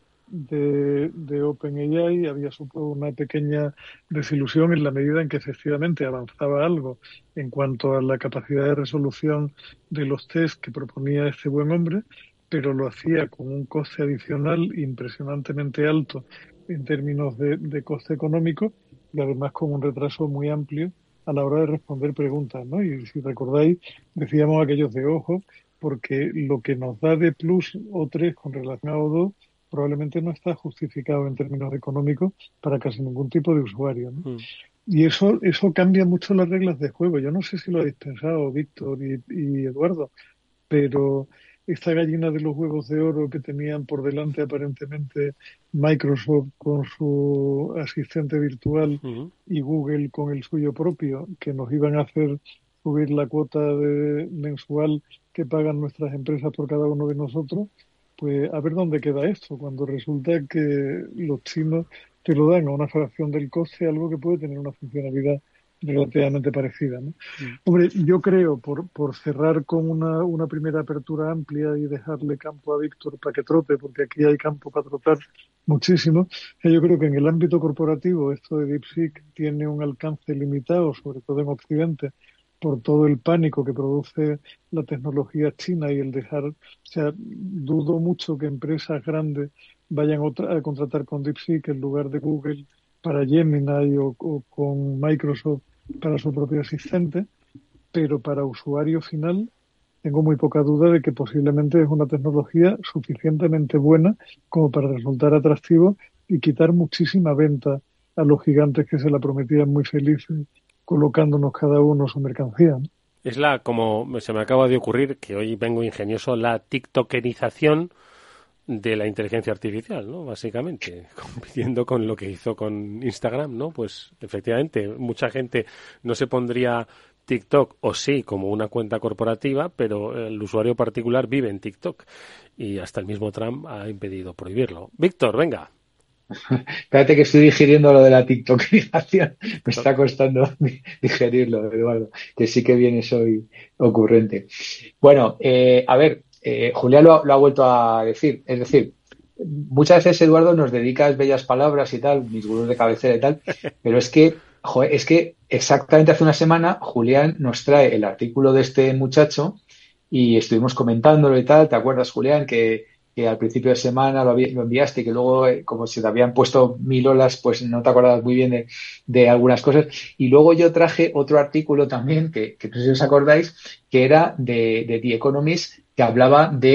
de, de OpenAI había supuesto una pequeña desilusión en la medida en que efectivamente avanzaba algo en cuanto a la capacidad de resolución de los test que proponía este buen hombre, pero lo hacía con un coste adicional impresionantemente alto en términos de, de coste económico y además con un retraso muy amplio a la hora de responder preguntas, ¿no? Y si recordáis, decíamos aquellos de ojo, porque lo que nos da de plus O tres con relación a O dos probablemente no está justificado en términos económicos para casi ningún tipo de usuario, ¿no? Mm. Y eso eso cambia mucho las reglas de juego. Yo no sé si lo habéis pensado, Víctor y, y Eduardo, pero esta gallina de los huevos de oro que tenían por delante aparentemente Microsoft con su asistente virtual uh-huh. y Google con el suyo propio, que nos iban a hacer subir la cuota de mensual que pagan nuestras empresas por cada uno de nosotros, pues a ver dónde queda esto, cuando resulta que los chinos te lo dan a una fracción del coste, algo que puede tener una funcionalidad relativamente parecida, ¿no? Mm. Hombre, yo creo, por, por cerrar con una, una primera apertura amplia y dejarle campo a Víctor para que trote, porque aquí hay campo para trotar muchísimo, que yo creo que en el ámbito corporativo esto de DeepSeek tiene un alcance limitado, sobre todo en Occidente, por todo el pánico que produce la tecnología china y el dejar, o sea, dudo mucho que empresas grandes vayan a contratar con DeepSeek en lugar de Google para Gemini o, o con Microsoft para su propio asistente, pero para usuario final tengo muy poca duda de que posiblemente es una tecnología suficientemente buena como para resultar atractivo y quitar muchísima venta a los gigantes que se la prometían muy felices colocándonos cada uno su mercancía, ¿no? Es la, como se me acaba de ocurrir, que hoy vengo ingenioso, la tiktokerización de la inteligencia artificial, ¿no? Básicamente, compitiendo con lo que hizo con Instagram, ¿no? Pues efectivamente, mucha gente no se pondría TikTok, o sí, como una cuenta corporativa, pero el usuario particular vive en TikTok y hasta el mismo Trump ha impedido prohibirlo. Víctor, venga. Espérate que estoy digiriendo lo de la tiktokerización. Me está costando digerirlo, Eduardo, que sí que viene soy ocurrente. Bueno, eh, a ver, eh, Julián lo, lo ha vuelto a decir. Es decir, muchas veces, Eduardo, nos dedicas bellas palabras y tal, mis gurús de cabecera y tal, pero es que, joder, es que exactamente hace una semana Julián nos trae el artículo de este muchacho y estuvimos comentándolo y tal. ¿Te acuerdas, Julián, que que al principio de semana lo, había, lo enviaste y que luego, eh, como se te habían puesto mil olas, pues no te acordabas muy bien de, de algunas cosas? Y luego yo traje otro artículo también, que, que no sé si os acordáis, que era de, de The Economist, que hablaba de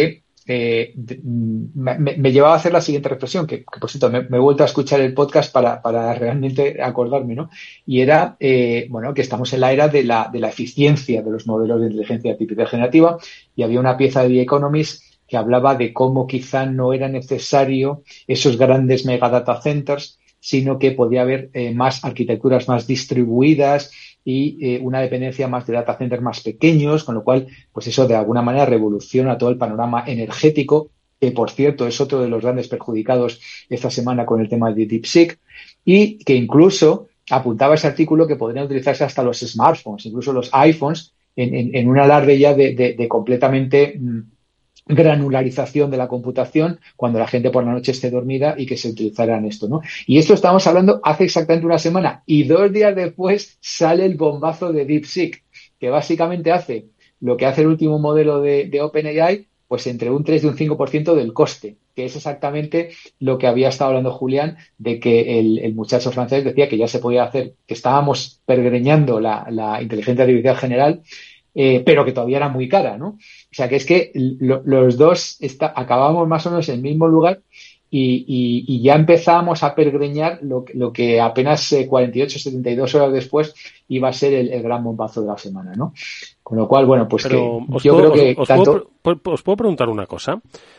eh, me, me llevaba a hacer la siguiente reflexión, que, que por cierto me, me he vuelto a escuchar el podcast para, para realmente acordarme, ¿no? Y era, eh, bueno, que estamos en la era de la, de la eficiencia de los modelos de inteligencia artificial generativa, y había una pieza de The Economist que hablaba de cómo quizá no era necesario esos grandes mega data centers, sino que podía haber eh, más arquitecturas más distribuidas y eh, una dependencia más de data centers más pequeños, con lo cual, pues eso de alguna manera revoluciona todo el panorama energético, que por cierto es otro de los grandes perjudicados esta semana con el tema de DeepSeek, y que incluso apuntaba ese artículo que podrían utilizarse hasta los smartphones, incluso los iPhones, en, en, en un alarde ya de, de, de completamente mmm, granularización de la computación cuando la gente por la noche esté dormida y que se utilizará en esto, ¿no? Y esto estamos hablando hace exactamente una semana, y dos días después sale el bombazo de DeepSeek, que básicamente hace lo que hace el último modelo de, de OpenAI, pues entre un tres y un cinco por ciento del coste, que es exactamente lo que había estado hablando Julián, de que el, el muchacho francés decía que ya se podía hacer, que estábamos pergreñando la, la inteligencia artificial general, Eh, pero que todavía era muy cara, ¿no? O sea, que es que lo, los dos está, acabamos más o menos en el mismo lugar y, y, y ya empezamos a pergreñar lo, lo que apenas eh, cuarenta y ocho, setenta y dos horas después iba a ser el, el gran bombazo de la semana, ¿no? Con lo cual, bueno, pues pero que os yo puedo, creo que os, tanto... puedo, os puedo preguntar una cosa.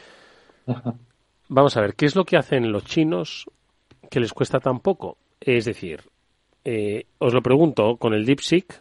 Vamos a ver, ¿qué es lo que hacen los chinos que les cuesta tan poco? Es decir, eh, os lo pregunto con el DeepSeek.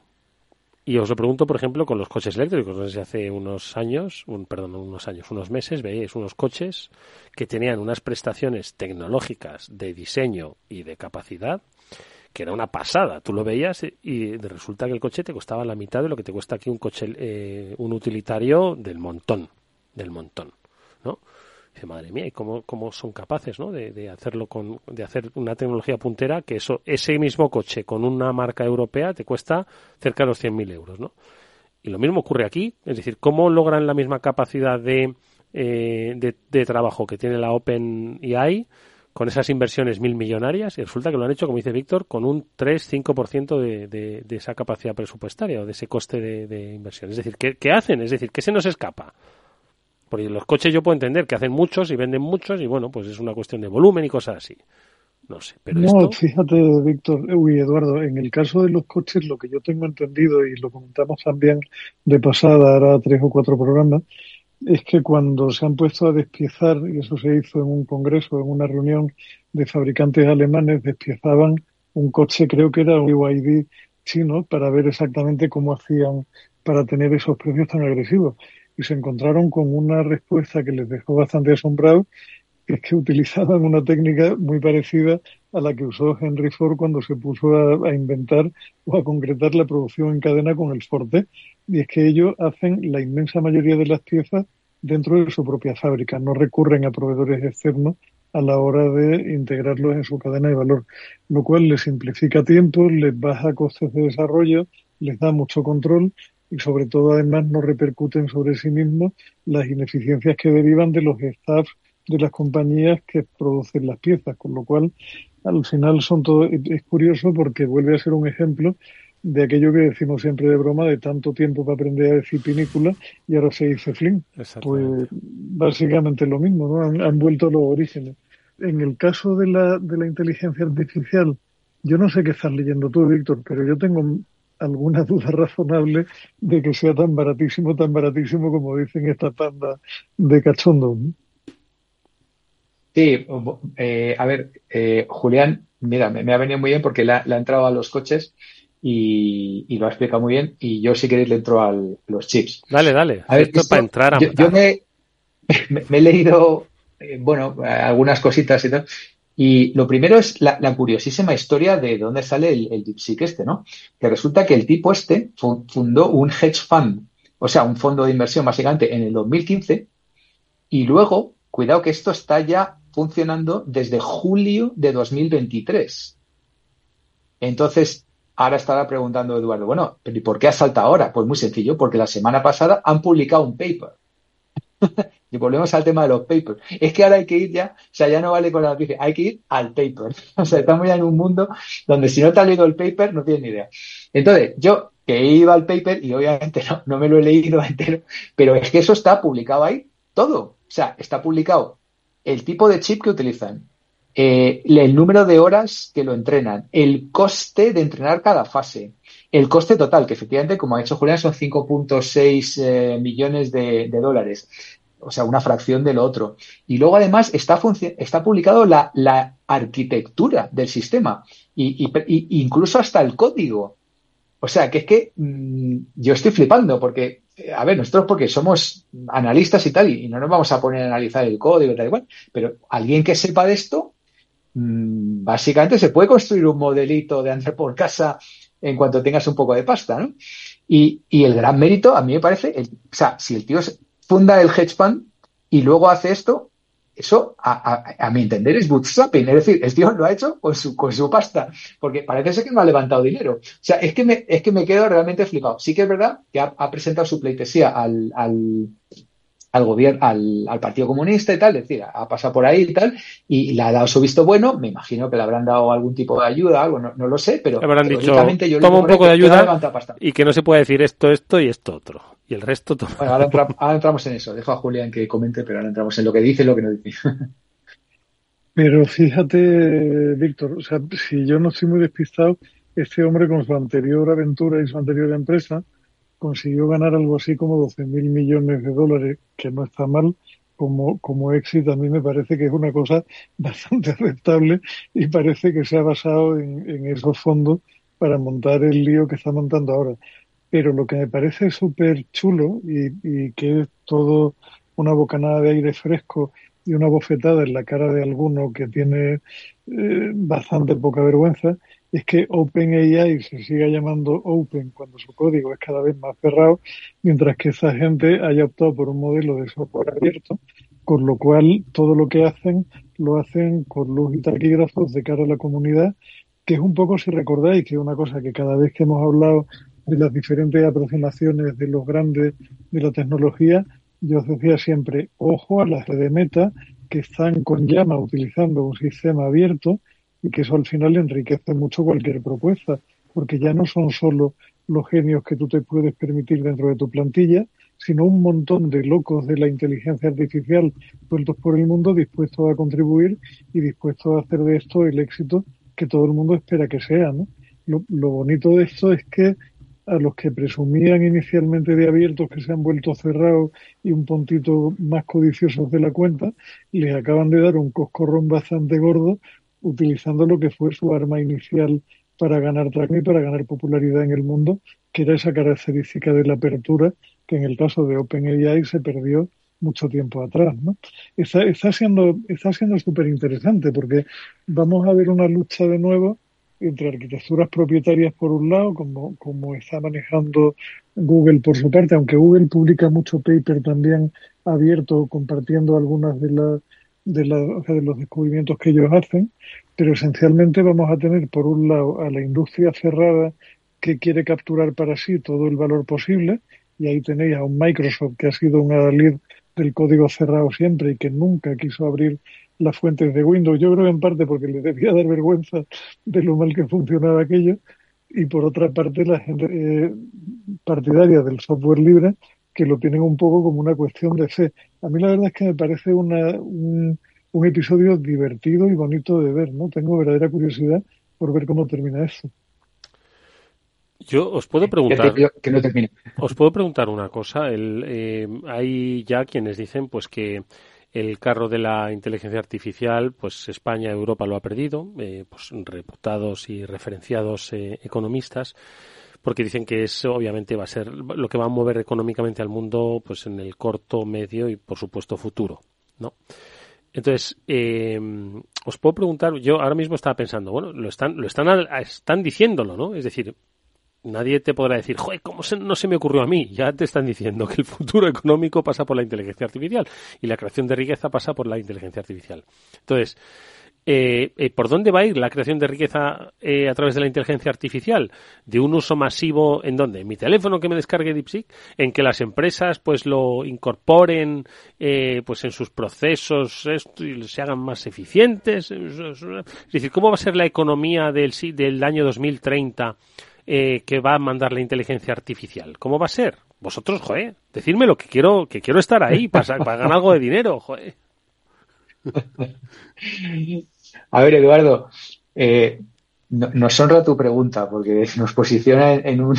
Y os lo pregunto, por ejemplo, con los coches eléctricos. Desde hace unos años, un, perdón, unos años, unos meses, veíais unos coches que tenían unas prestaciones tecnológicas de diseño y de capacidad que era una pasada. Tú lo veías y resulta que el coche te costaba la mitad de lo que te cuesta aquí un coche, eh, un utilitario del montón, del montón, ¿no? Dice, madre mía, ¿y cómo, cómo son capaces, ¿no? de, de hacerlo con, de hacer una tecnología puntera que eso, ese mismo coche con una marca europea te cuesta cerca de los cien mil euros, ¿no? Y lo mismo ocurre aquí, es decir, ¿cómo logran la misma capacidad de, eh, de, de trabajo que tiene la OpenAI con esas inversiones mil millonarias? Y resulta que lo han hecho, como dice Víctor, con un tres a cinco por ciento de, de, de esa capacidad presupuestaria o de ese coste de, de inversión. Es decir, ¿qué, qué hacen? Es decir, ¿qué se nos escapa? Porque los coches yo puedo entender que hacen muchos y venden muchos y bueno, pues es una cuestión de volumen y cosas así. No sé, pero no, esto... fíjate, Víctor, uy, Eduardo, en el caso de los coches, lo que yo tengo entendido, y lo comentamos también de pasada, ahora tres o cuatro programas, es que cuando se han puesto a despiezar, y eso se hizo en un congreso, en una reunión de fabricantes alemanes, despiezaban un coche, creo que era un B Y D chino, para ver exactamente cómo hacían para tener esos precios tan agresivos. Y se encontraron con una respuesta que les dejó bastante asombrados, que es que utilizaban una técnica muy parecida a la que usó Henry Ford cuando se puso a, a inventar o a concretar la producción en cadena con el Forte. Y es que ellos hacen la inmensa mayoría de las piezas dentro de su propia fábrica, no recurren a proveedores externos a la hora de integrarlos en su cadena de valor, lo cual les simplifica tiempo, les baja costes de desarrollo, les da mucho control y sobre todo además no repercuten sobre sí mismos las ineficiencias que derivan de los staff de las compañías que producen las piezas, con lo cual al final son todo, es curioso porque vuelve a ser un ejemplo de aquello que decimos siempre de broma, de tanto tiempo para aprender a decir pinícula y ahora se dice fling. Pues básicamente lo mismo, ¿no? Han, han vuelto a los orígenes. En el caso de la, de la inteligencia artificial, yo no sé qué estás leyendo tú, Víctor, pero yo tengo alguna duda razonable de que sea tan baratísimo, tan baratísimo como dicen esta panda de cachondos, ¿no? Sí, eh, a ver, eh, Julián, mira, me, me ha venido muy bien porque le ha, le ha entrado a los coches y, y lo ha explicado muy bien, y yo si queréis le entro a los chips. Dale, dale, a ver, esto, esto para entrar a yo, yo me, me, me he leído, eh, bueno, algunas cositas y tal, y lo primero es la, la curiosísima historia de dónde sale el, el DeepSeek este, ¿no? Que resulta que el tipo este fundó un hedge fund, o sea, un fondo de inversión básicamente en el dos mil quince, y luego, cuidado que esto está ya funcionando desde julio de dos mil veintitrés. Entonces, ahora estará preguntando Eduardo, bueno, ¿pero y por qué ha saltado ahora? Pues muy sencillo, porque la semana pasada han publicado un paper. Y volvemos al tema de los papers. Es que ahora hay que ir ya, o sea, ya no vale con la noticia, hay que ir al paper. O sea, estamos ya en un mundo donde si no te has leído el paper, no tienes ni idea. Entonces, yo que he ido al paper, y obviamente no, no me lo he leído entero, pero es que eso está publicado ahí todo. O sea, está publicado el tipo de chip que utilizan, eh, el número de horas que lo entrenan, el coste de entrenar cada fase, el coste total, que efectivamente, como ha dicho Julián, son cinco punto seis eh, millones de, de dólares. O sea, una fracción de lo otro. Y luego, además, está, func- está publicado la, la arquitectura del sistema y, y, y incluso hasta el código. O sea, que es que mmm, yo estoy flipando porque, a ver, nosotros porque somos analistas y tal, y, y no nos vamos a poner a analizar el código y tal y cual, pero alguien que sepa de esto, mmm, básicamente se puede construir un modelito de andar por casa en cuanto tengas un poco de pasta, ¿no? Y, y el gran mérito, a mí me parece, el, o sea, si el tío funda el hedge fund y luego hace esto, eso, a, a, a mi entender, es bootstrapping. Es decir, el tío lo ha hecho con su, con su pasta, porque parece ser que no ha levantado dinero. O sea, es que me, es que me quedo realmente flipado. Sí que es verdad que ha, ha presentado su pleitesía al, al, al gobierno, al, al Partido Comunista y tal, es decir, ha pasado por ahí y tal, y le ha dado su visto bueno. Me imagino que le habrán dado algún tipo de ayuda, algo, no, no lo sé, pero le habrán dicho, yo toma un poco de ayuda y que no se puede decir esto, esto y esto otro. Y el resto toma. Bueno, ahora, entra, ahora entramos en eso. Dejo a Julián que comente, pero ahora entramos en lo que dice y lo que no dice. Pero fíjate, Víctor, o sea, si yo no estoy muy despistado, este hombre con su anterior aventura y su anterior empresa consiguió ganar algo así como doce mil millones de dólares, que no está mal, como, como éxito. A mí me parece que es una cosa bastante aceptable y parece que se ha basado en, en esos fondos para montar el lío que está montando ahora. Pero lo que me parece súper chulo y, y que es todo una bocanada de aire fresco y una bofetada en la cara de alguno que tiene eh, bastante poca vergüenza, es que OpenAI se siga llamando Open cuando su código es cada vez más cerrado, mientras que esa gente haya optado por un modelo de software abierto, con lo cual todo lo que hacen lo hacen con luz y taquígrafos de cara a la comunidad, que es un poco, si recordáis, que es una cosa que cada vez que hemos hablado de las diferentes aproximaciones de los grandes de la tecnología, yo os decía siempre, ojo a las de Meta que están con llama utilizando un sistema abierto y que eso al final enriquece mucho cualquier propuesta, porque ya no son solo los genios que tú te puedes permitir dentro de tu plantilla, sino un montón de locos de la inteligencia artificial sueltos por el mundo dispuestos a contribuir y dispuestos a hacer de esto el éxito que todo el mundo espera que sea, ¿no? Lo, lo bonito de esto es que a los que presumían inicialmente de abiertos que se han vuelto cerrados y un puntito más codiciosos de la cuenta, les acaban de dar un coscorrón bastante gordo utilizando lo que fue su arma inicial para ganar terreno y para ganar popularidad en el mundo, que era esa característica de la apertura que en el caso de OpenAI se perdió mucho tiempo atrás, ¿no? Está, está siendo está siendo súper interesante porque vamos a ver una lucha de nuevo entre arquitecturas propietarias por un lado, como, como está manejando Google por su parte, aunque Google publica mucho paper también abierto, compartiendo algunas de, la, de, la, o sea, de los descubrimientos que ellos hacen, pero esencialmente vamos a tener por un lado a la industria cerrada que quiere capturar para sí todo el valor posible, y ahí tenéis a un Microsoft que ha sido un adalid del código cerrado siempre y que nunca quiso abrir las fuentes de Windows. Yo creo en parte porque le debía dar vergüenza de lo mal que funcionaba aquello, y por otra parte la gente eh, partidaria del software libre, que lo tienen un poco como una cuestión de fe. A mí la verdad es que me parece una, un, un episodio divertido y bonito de ver, ¿no? Tengo verdadera curiosidad por ver cómo termina eso. Yo os puedo preguntar, que, que no termine. os puedo preguntar una cosa. El, eh, hay ya quienes dicen, pues, que el carro de la inteligencia artificial, pues España, Europa lo ha perdido, eh, pues reputados y referenciados eh, economistas, porque dicen que eso obviamente va a ser lo que va a mover económicamente al mundo, pues en el corto, medio y por supuesto futuro, ¿no? Entonces, eh, os puedo preguntar, yo ahora mismo estaba pensando, bueno, lo están, lo están, están diciéndolo, ¿no? Es decir, nadie te podrá decir, joder, ¿cómo se, no se me ocurrió a mí? Ya te están diciendo que el futuro económico pasa por la inteligencia artificial y la creación de riqueza pasa por la inteligencia artificial. Entonces, eh, eh, ¿por dónde va a ir la creación de riqueza eh, a través de la inteligencia artificial? ¿De un uso masivo en dónde? ¿En mi teléfono que me descargue DeepSeek? ¿En que las empresas pues lo incorporen eh, pues en sus procesos esto, y se hagan más eficientes? Es decir, ¿cómo va a ser la economía del, del año dos mil treinta? Eh, que va a mandar la inteligencia artificial? ¿Cómo va a ser? Vosotros, joder, decírmelo, que quiero, que quiero estar ahí para, para ganar algo de dinero, joder. A ver, Eduardo, eh, no, nos honra tu pregunta porque nos posiciona en, en un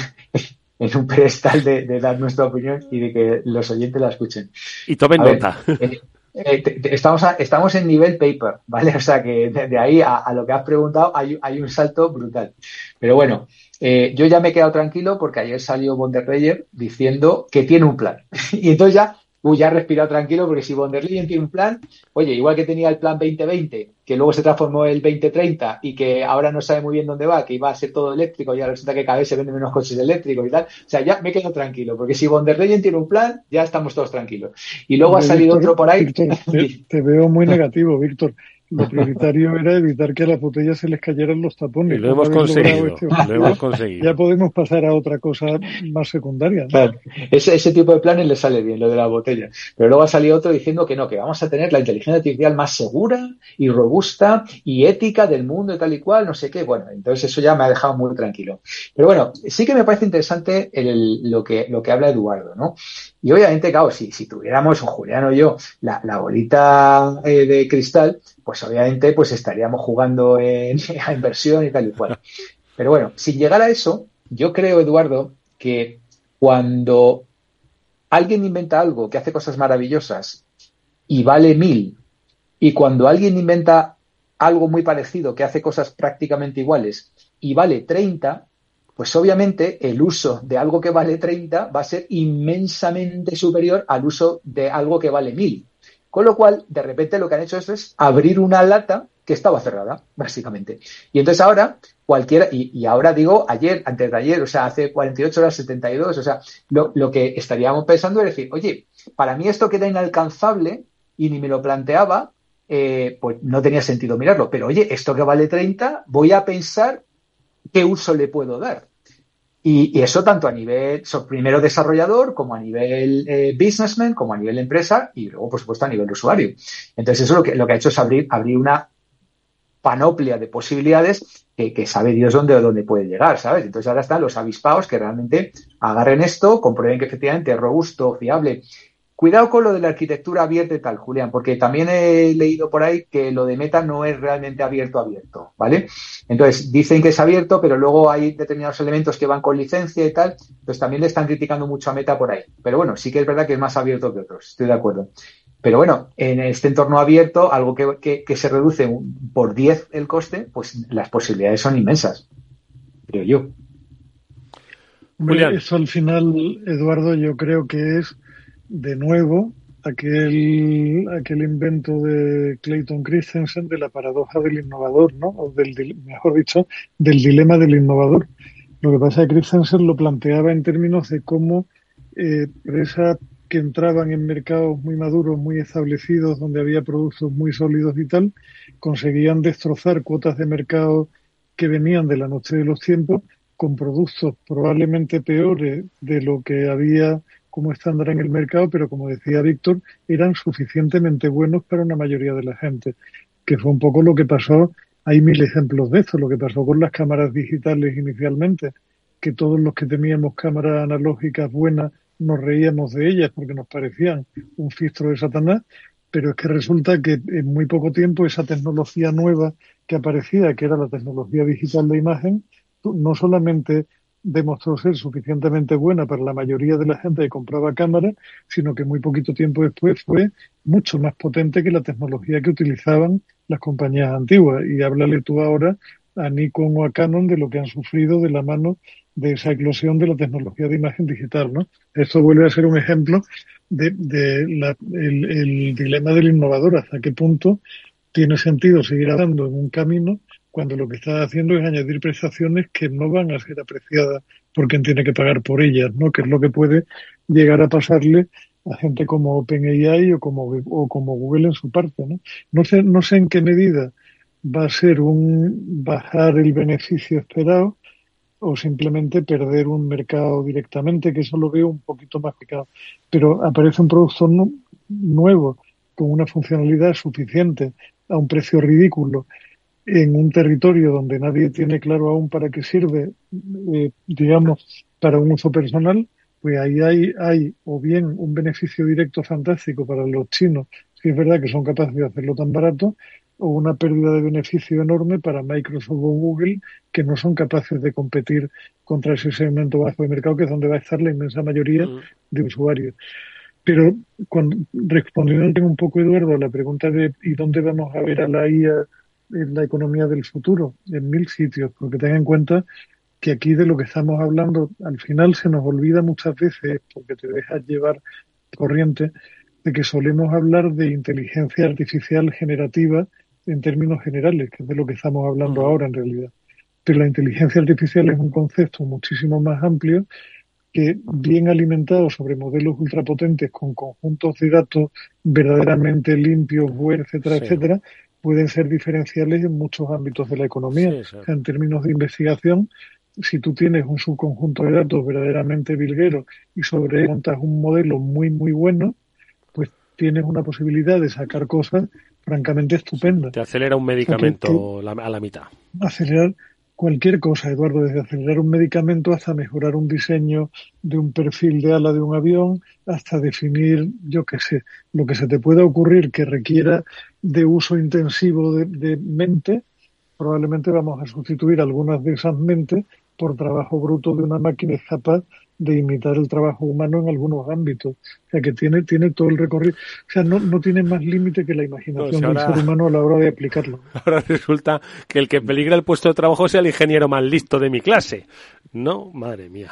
en un pedestal de, de dar nuestra opinión y de que los oyentes la escuchen. Y tomen a nota. Ver, eh, eh, te, te, estamos, a, estamos en nivel paper, ¿vale? O sea que de, de ahí a, a lo que has preguntado hay, hay un salto brutal. Pero bueno, eh, yo ya me he quedado tranquilo porque ayer salió von der Leyen diciendo que tiene un plan. Y entonces ya Uy, ya he respirado tranquilo porque si von der Leyen tiene un plan, oye, igual que tenía el plan veinte veinte, que luego se transformó en el veinte treinta y que ahora no sabe muy bien dónde va, que iba a ser todo eléctrico y ahora resulta que cada vez se venden menos coches eléctricos y tal. O sea, ya me quedo tranquilo porque si von der Leyen tiene un plan, ya estamos todos tranquilos. Y luego Hombre, ha salido Víctor, otro por ahí. Víctor, te, te veo muy negativo, Víctor. Lo prioritario era evitar que a las botellas se les cayeran los tapones. Y lo hemos conseguido, este lo hemos conseguido. Ya podemos pasar a otra cosa más secundaria, ¿no? Claro, ese, ese tipo de planes le sale bien, lo de la botella. Pero luego ha salido otro diciendo que no, que vamos a tener la inteligencia artificial más segura y robusta y ética del mundo y tal y cual, no sé qué. Bueno, entonces eso ya me ha dejado muy tranquilo. Pero bueno, sí que me parece interesante el, lo que lo que habla Eduardo, ¿no? Y obviamente, claro, si, si tuviéramos, o Julián o yo, la, la bolita eh, de cristal, pues obviamente pues estaríamos jugando en, a inversión y tal y cual. Pero bueno, sin llegar a eso, yo creo, Eduardo, que cuando alguien inventa algo que hace cosas maravillosas y vale mil, y cuando alguien inventa algo muy parecido que hace cosas prácticamente iguales y vale treinta, pues obviamente el uso de algo que vale treinta va a ser inmensamente superior al uso de algo que vale mil. Con lo cual, de repente lo que han hecho esto es abrir una lata que estaba cerrada, básicamente. Y entonces ahora, cualquiera, y, y ahora digo ayer, antes de ayer, o sea, hace cuarenta y ocho horas, setenta y dos, o sea, lo, lo que estaríamos pensando es decir, oye, para mí esto queda inalcanzable y ni me lo planteaba, eh, pues no tenía sentido mirarlo. Pero oye, esto que vale treinta, voy a pensar qué uso le puedo dar. Y, y eso tanto a nivel, so, primero desarrollador, como a nivel eh, businessman, como a nivel empresa y luego, por supuesto, a nivel usuario. Entonces, eso lo que, lo que ha hecho es abrir, abrir una panoplia de posibilidades que, que sabe Dios dónde, dónde puede llegar, ¿sabes? Entonces, ahora están los avispados que realmente agarren esto, comprueben que efectivamente es robusto, fiable. Cuidado con lo de la arquitectura abierta y tal, Julián, porque también he leído por ahí que lo de Meta no es realmente abierto abierto, ¿vale? Entonces, dicen que es abierto, pero luego hay determinados elementos que van con licencia y tal, pues también le están criticando mucho a Meta por ahí. Pero bueno, sí que es verdad que es más abierto que otros, estoy de acuerdo. Pero bueno, en este entorno abierto, algo que, que, que se reduce por diez el coste, pues las posibilidades son inmensas, creo yo. Julián. Eso al final, Eduardo, yo creo que es de nuevo aquel aquel invento de Clayton Christensen de la paradoja del innovador, ¿no? O del, mejor dicho, del dilema del innovador. Lo que pasa es que Christensen lo planteaba en términos de cómo eh, empresas que entraban en mercados muy maduros, muy establecidos, donde había productos muy sólidos y tal, conseguían destrozar cuotas de mercado que venían de la noche de los tiempos con productos probablemente peores de lo que había como estándar en el mercado, pero como decía Víctor, eran suficientemente buenos para una mayoría de la gente, que fue un poco lo que pasó. Hay mil ejemplos de esto, lo que pasó con las cámaras digitales inicialmente, que todos los que teníamos cámaras analógicas buenas nos reíamos de ellas porque nos parecían un fistro de Satanás, pero es que resulta que en muy poco tiempo esa tecnología nueva que aparecía, que era la tecnología digital de imagen, no solamente demostró ser suficientemente buena para la mayoría de la gente que compraba cámaras, sino que muy poquito tiempo después fue mucho más potente que la tecnología que utilizaban las compañías antiguas. Y háblale tú ahora a Nikon o a Canon de lo que han sufrido de la mano de esa eclosión de la tecnología de imagen digital, ¿no? Esto vuelve a ser un ejemplo de, de la, el, el dilema del innovador, hasta qué punto tiene sentido seguir andando en un camino cuando lo que está haciendo es añadir prestaciones que no van a ser apreciadas por quien tiene que pagar por ellas, ¿no? Que es lo que puede llegar a pasarle a gente como OpenAI o como, o como Google en su parte, ¿no? No sé, no sé en qué medida va a ser un bajar el beneficio esperado o simplemente perder un mercado directamente, que eso lo veo un poquito más complicado. Pero aparece un producto nu- nuevo con una funcionalidad suficiente a un precio ridículo en un territorio donde nadie tiene claro aún para qué sirve, eh, digamos, para un uso personal, pues ahí hay, hay o bien un beneficio directo fantástico para los chinos, si es verdad que son capaces de hacerlo tan barato, o una pérdida de beneficio enorme para Microsoft o Google, que no son capaces de competir contra ese segmento bajo de mercado, que es donde va a estar la inmensa mayoría de usuarios. Pero cuando, respondiendo un poco, Eduardo, a la pregunta de ¿y dónde vamos a ver a la I A en la economía del futuro? En mil sitios, porque ten en cuenta que aquí de lo que estamos hablando, al final se nos olvida muchas veces, porque te dejas llevar corriente, de que solemos hablar de inteligencia artificial generativa en términos generales, que es de lo que estamos hablando uh-huh. ahora en realidad. Pero la inteligencia artificial es un concepto muchísimo más amplio que, bien alimentado sobre modelos ultrapotentes con conjuntos de datos verdaderamente limpios, buenos, etcétera, sí. etcétera, pueden ser diferenciales en muchos ámbitos de la economía. Sí, sí. O sea, en términos de investigación, si tú tienes un subconjunto de datos verdaderamente virguero y sobre él montas un modelo muy, muy bueno, pues tienes una posibilidad de sacar cosas francamente estupendas. Te acelera un medicamento o sea, que, que a la mitad. Acelerar cualquier cosa, Eduardo, desde acelerar un medicamento hasta mejorar un diseño de un perfil de ala de un avión, hasta definir, yo qué sé, lo que se te pueda ocurrir que requiera de uso intensivo de, de mente. Probablemente vamos a sustituir algunas de esas mentes por trabajo bruto de una máquina capaz de imitar el trabajo humano en algunos ámbitos. O sea, que tiene tiene todo el recorrido. O sea, no, no tiene más límite que la imaginación no, si ahora, del ser humano a la hora de aplicarlo. Ahora resulta que el que peligra el puesto de trabajo sea el ingeniero más listo de mi clase. No, madre mía.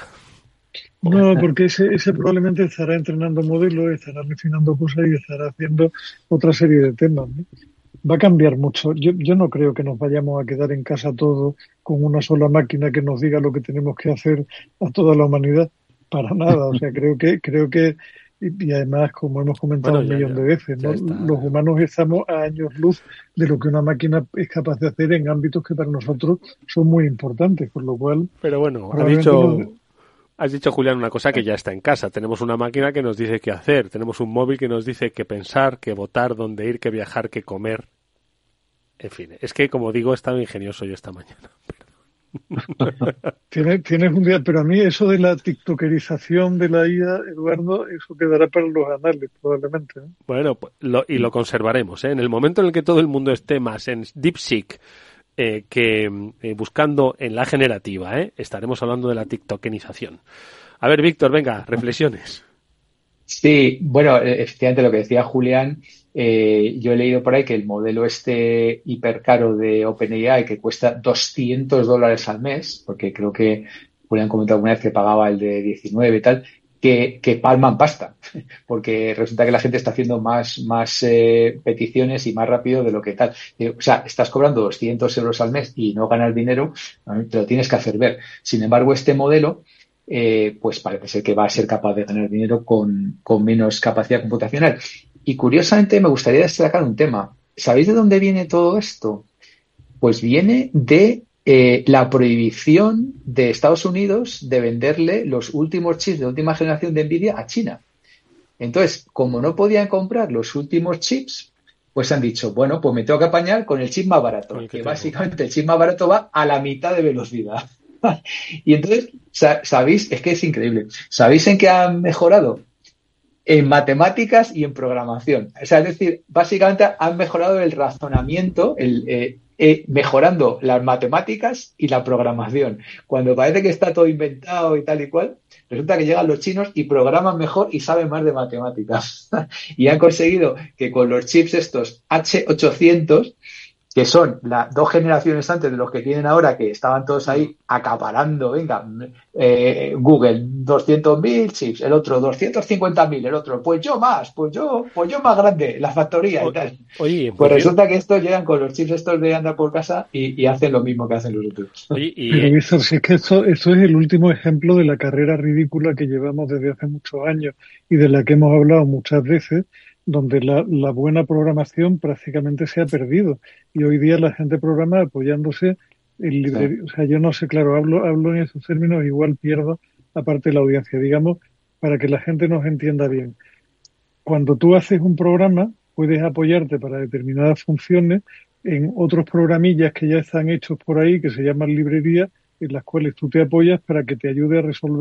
No, porque ese, ese probablemente estará entrenando modelos, estará refinando cosas y estará haciendo otra serie de temas, ¿no? Va a cambiar mucho. Yo, yo no creo que nos vayamos a quedar en casa todos con una sola máquina que nos diga lo que tenemos que hacer a toda la humanidad. Para nada. O sea, creo que, creo que, y, y además, como hemos comentado bueno, ya, un millón ya, de veces, ¿no? Los humanos estamos a años luz de lo que una máquina es capaz de hacer en ámbitos que para nosotros son muy importantes, por lo cual. Pero bueno, ha dicho. Nos... Has dicho, Julián, una cosa que ya está en casa. Tenemos una máquina que nos dice qué hacer. Tenemos un móvil que nos dice qué pensar, qué votar, dónde ir, qué viajar, qué comer. En fin, es que, como digo, he estado ingenioso yo esta mañana. Tienes, tienes un día, pero a mí eso de la tiktokerización de la I A, Eduardo, eso quedará para los anales, probablemente, ¿eh? Bueno, pues, lo, y lo conservaremos, ¿eh? En el momento en el que todo el mundo esté más en DeepSeek Eh, que eh, buscando en la generativa, ¿eh? Estaremos hablando de la tiktokenización. A ver, Víctor, venga, reflexiones. Sí, bueno, efectivamente lo que decía Julián, eh, yo he leído por ahí que el modelo este hipercaro de OpenAI, que cuesta doscientos dólares al mes, porque creo que Julián comentó alguna vez que pagaba el de diecinueve y tal, que, que palman pasta, porque resulta que la gente está haciendo más, más eh, peticiones y más rápido de lo que tal. O sea, estás cobrando doscientos euros al mes y no ganas dinero, te lo tienes que hacer ver. Sin embargo, este modelo, eh, pues parece ser que va a ser capaz de ganar dinero con, con menos capacidad computacional. Y curiosamente me gustaría destacar un tema. ¿Sabéis de dónde viene todo esto? Pues viene de Eh, la prohibición de Estados Unidos de venderle los últimos chips de última generación de Nvidia a China. Entonces, como no podían comprar los últimos chips, pues han dicho, bueno, pues me tengo que apañar con el chip más barato, que, que básicamente el chip más barato va a la mitad de velocidad. Y entonces, ¿sabéis? Es que es increíble. ¿Sabéis en qué han mejorado? En matemáticas y en programación. O sea, es decir, básicamente han mejorado el razonamiento, el eh, Eh, mejorando las matemáticas y la programación. Cuando parece que está todo inventado y tal y cual, resulta que llegan los chinos y programan mejor y saben más de matemáticas. Y han conseguido que con los chips estos H ochocientos, que son las dos generaciones antes de los que tienen ahora, que estaban todos ahí acaparando, venga, eh, Google, doscientos mil chips, el otro doscientos cincuenta mil, el otro, pues yo más, pues yo, pues yo más grande, la factoría y tal. Oye, pues resulta que estos llegan con los chips estos de andar por casa y, y hacen lo mismo que hacen los otros. Oye, y... Pero Víctor, si es que esto, esto es el último ejemplo de la carrera ridícula que llevamos desde hace muchos años y de la que hemos hablado muchas veces, donde la, la buena programación prácticamente se ha perdido. Y hoy día la gente programa apoyándose en librería. Sí. O sea, yo no sé, claro, hablo, hablo en esos términos, igual pierdo aparte de la audiencia. Digamos, para que la gente nos entienda bien. Cuando tú haces un programa, puedes apoyarte para determinadas funciones en otros programillas que ya están hechos por ahí, que se llaman librerías, en las cuales tú te apoyas para que te ayude a resolver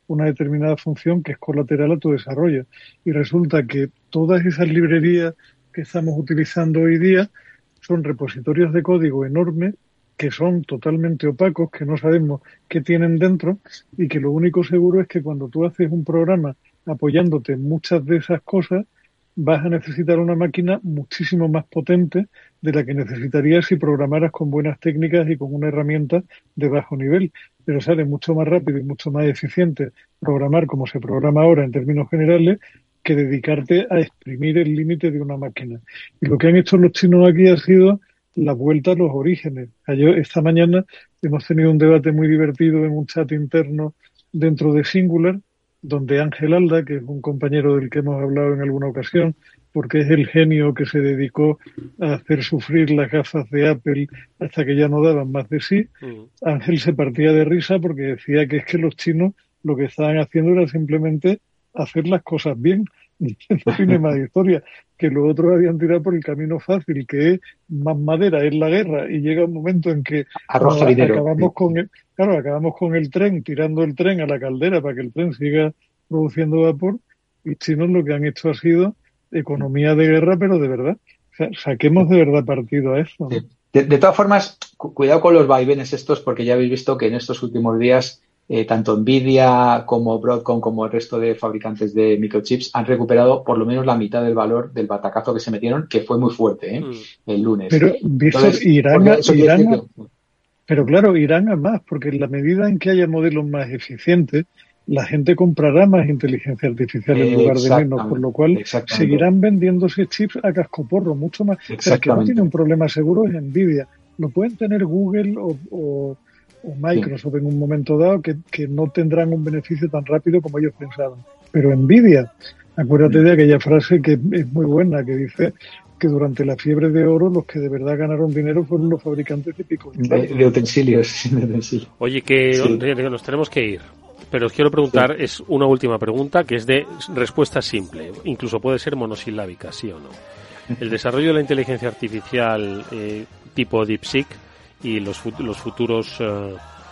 una determinada función que es colateral a tu desarrollo. Y resulta que todas esas librerías que estamos utilizando hoy día son repositorios de código enormes que son totalmente opacos, que no sabemos qué tienen dentro y que lo único seguro es que cuando tú haces un programa apoyándote en muchas de esas cosas, vas a necesitar una máquina muchísimo más potente de la que necesitarías si programaras con buenas técnicas y con una herramienta de bajo nivel. Pero sale mucho más rápido y mucho más eficiente programar como se programa ahora en términos generales que dedicarte a exprimir el límite de una máquina. Y lo que han hecho los chinos aquí ha sido la vuelta a los orígenes. Ayer, esta mañana hemos tenido un debate muy divertido en un chat interno dentro de Singular, donde Ángel Alda, que es un compañero del que hemos hablado en alguna ocasión, porque es el genio que se dedicó a hacer sufrir las gafas de Apple hasta que ya no daban más de sí, mm. Ángel se partía de risa porque decía que es que los chinos lo que estaban haciendo era simplemente hacer las cosas bien. No tiene más historia, que los otros habían tirado por el camino fácil, que es más madera, es la guerra, y llega un momento en que Arroz dinero. acabamos con el, claro, acabamos con el tren, tirando el tren a la caldera para que el tren siga produciendo vapor, y chinos lo que han hecho ha sido economía de guerra, pero de verdad. O sea, saquemos de verdad partido a eso, ¿no? Sí. De, de todas formas, cu- cuidado con los vaivenes estos, porque ya habéis visto que en estos últimos días Eh, tanto Nvidia como Broadcom como el resto de fabricantes de microchips han recuperado por lo menos la mitad del valor del batacazo que se metieron, que fue muy fuerte, ¿eh? Mm. El lunes. Pero, Víctor, Irán, Irán a, pero claro, Irán a más, porque en la medida en que haya modelos más eficientes, la gente comprará más inteligencia artificial en lugar de menos, por lo cual seguirán vendiéndose chips a cascoporro, mucho más. O sea, el que no tiene un problema seguro es Nvidia. Lo pueden tener Google o... o o Microsoft sí. en un momento dado que, que no tendrán un beneficio tan rápido como ellos pensaban. Pero Nvidia, acuérdate de aquella frase que es muy buena, que dice que durante la fiebre de oro los que de verdad ganaron dinero fueron los fabricantes de pico. De, de utensilios. De utensilios. Oye, que sí. nos tenemos que ir. Pero os quiero preguntar, sí. es una última pregunta que es de respuesta simple, incluso puede ser monosilábica, sí o no. El desarrollo de la inteligencia artificial eh, tipo DeepSeek y los, fut- los futuros eh,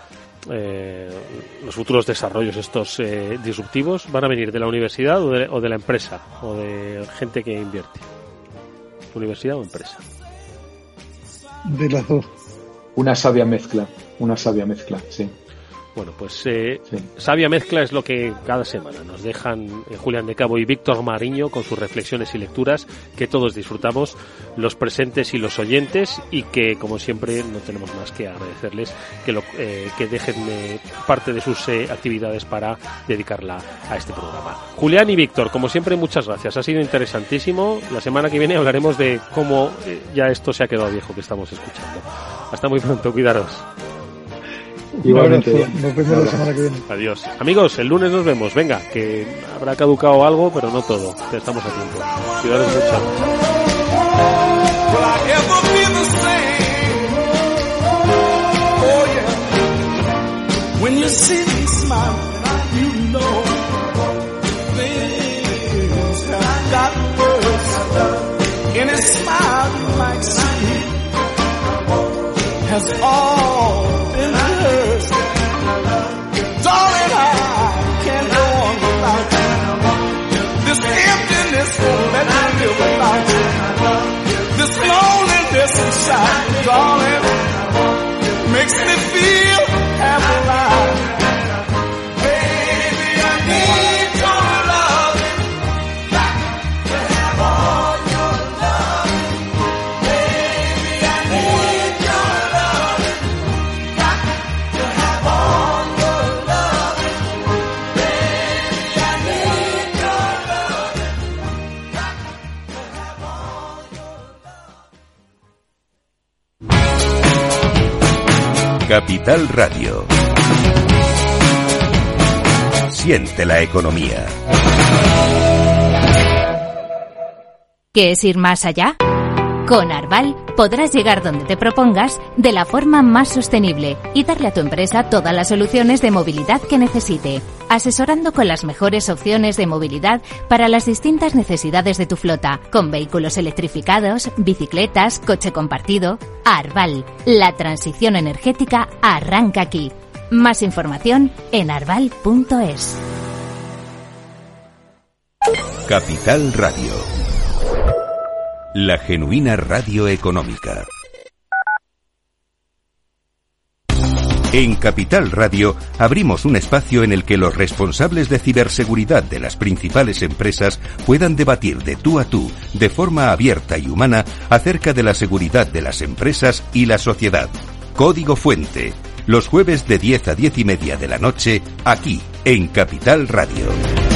eh, los futuros desarrollos estos eh, disruptivos van a venir de la universidad o de, o de la empresa o de gente que invierte. ¿Universidad o empresa? De las dos. Una sabia mezcla, una sabia mezcla, sí. Bueno, pues eh, sí. sabia mezcla es lo que cada semana nos dejan eh, Julián de Cabo y Víctor Mariño con sus reflexiones y lecturas que todos disfrutamos, los presentes y los oyentes, y que como siempre no tenemos más que agradecerles que lo eh, que dejen eh, parte de sus eh, actividades para dedicarla a este programa. Julián y Víctor, como siempre, muchas gracias, ha sido interesantísimo. La semana que viene hablaremos de cómo eh, ya esto se ha quedado viejo que estamos escuchando. Hasta muy pronto, cuidaros. Igualmente. Nos vemos la semana que viene. Adiós. Amigos, el lunes nos vemos. Venga, que habrá caducado algo, pero no todo. Que estamos a tiempo. Cuidaros mucho. Darling, I can't go on without you. This emptiness won't let me live without you. This loneliness inside, darling, makes me feel half alive. Baby, I need your love. Got to have all your love. Baby, I need your love. Got to have all your love. Baby, I need your love. Got to have all your love. Capital Radio. Siente la economía. ¿Qué es ir más allá? Con Arval podrás llegar donde te propongas de la forma más sostenible y darle a tu empresa todas las soluciones de movilidad que necesite, asesorando con las mejores opciones de movilidad para las distintas necesidades de tu flota, con vehículos electrificados, bicicletas, coche compartido. Arval, la transición energética arranca aquí. Más información en arval punto es. Capital Radio. La genuina radio económica. En Capital Radio abrimos un espacio en el que los responsables de ciberseguridad de las principales empresas puedan debatir de tú a tú, de forma abierta y humana, acerca de la seguridad de las empresas y la sociedad. Código Fuente, los jueves de diez a diez y media de la noche, aquí, en Capital Radio.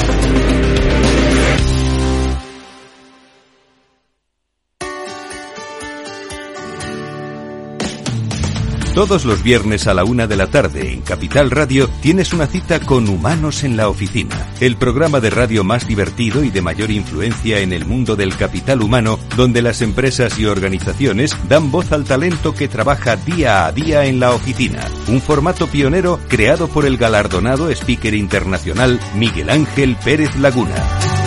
Todos los viernes a la una de la tarde en Capital Radio tienes una cita con Humanos en la Oficina, el programa de radio más divertido y de mayor influencia en el mundo del capital humano, donde las empresas y organizaciones dan voz al talento que trabaja día a día en la oficina. Un formato pionero creado por el galardonado speaker internacional Miguel Ángel Pérez Laguna.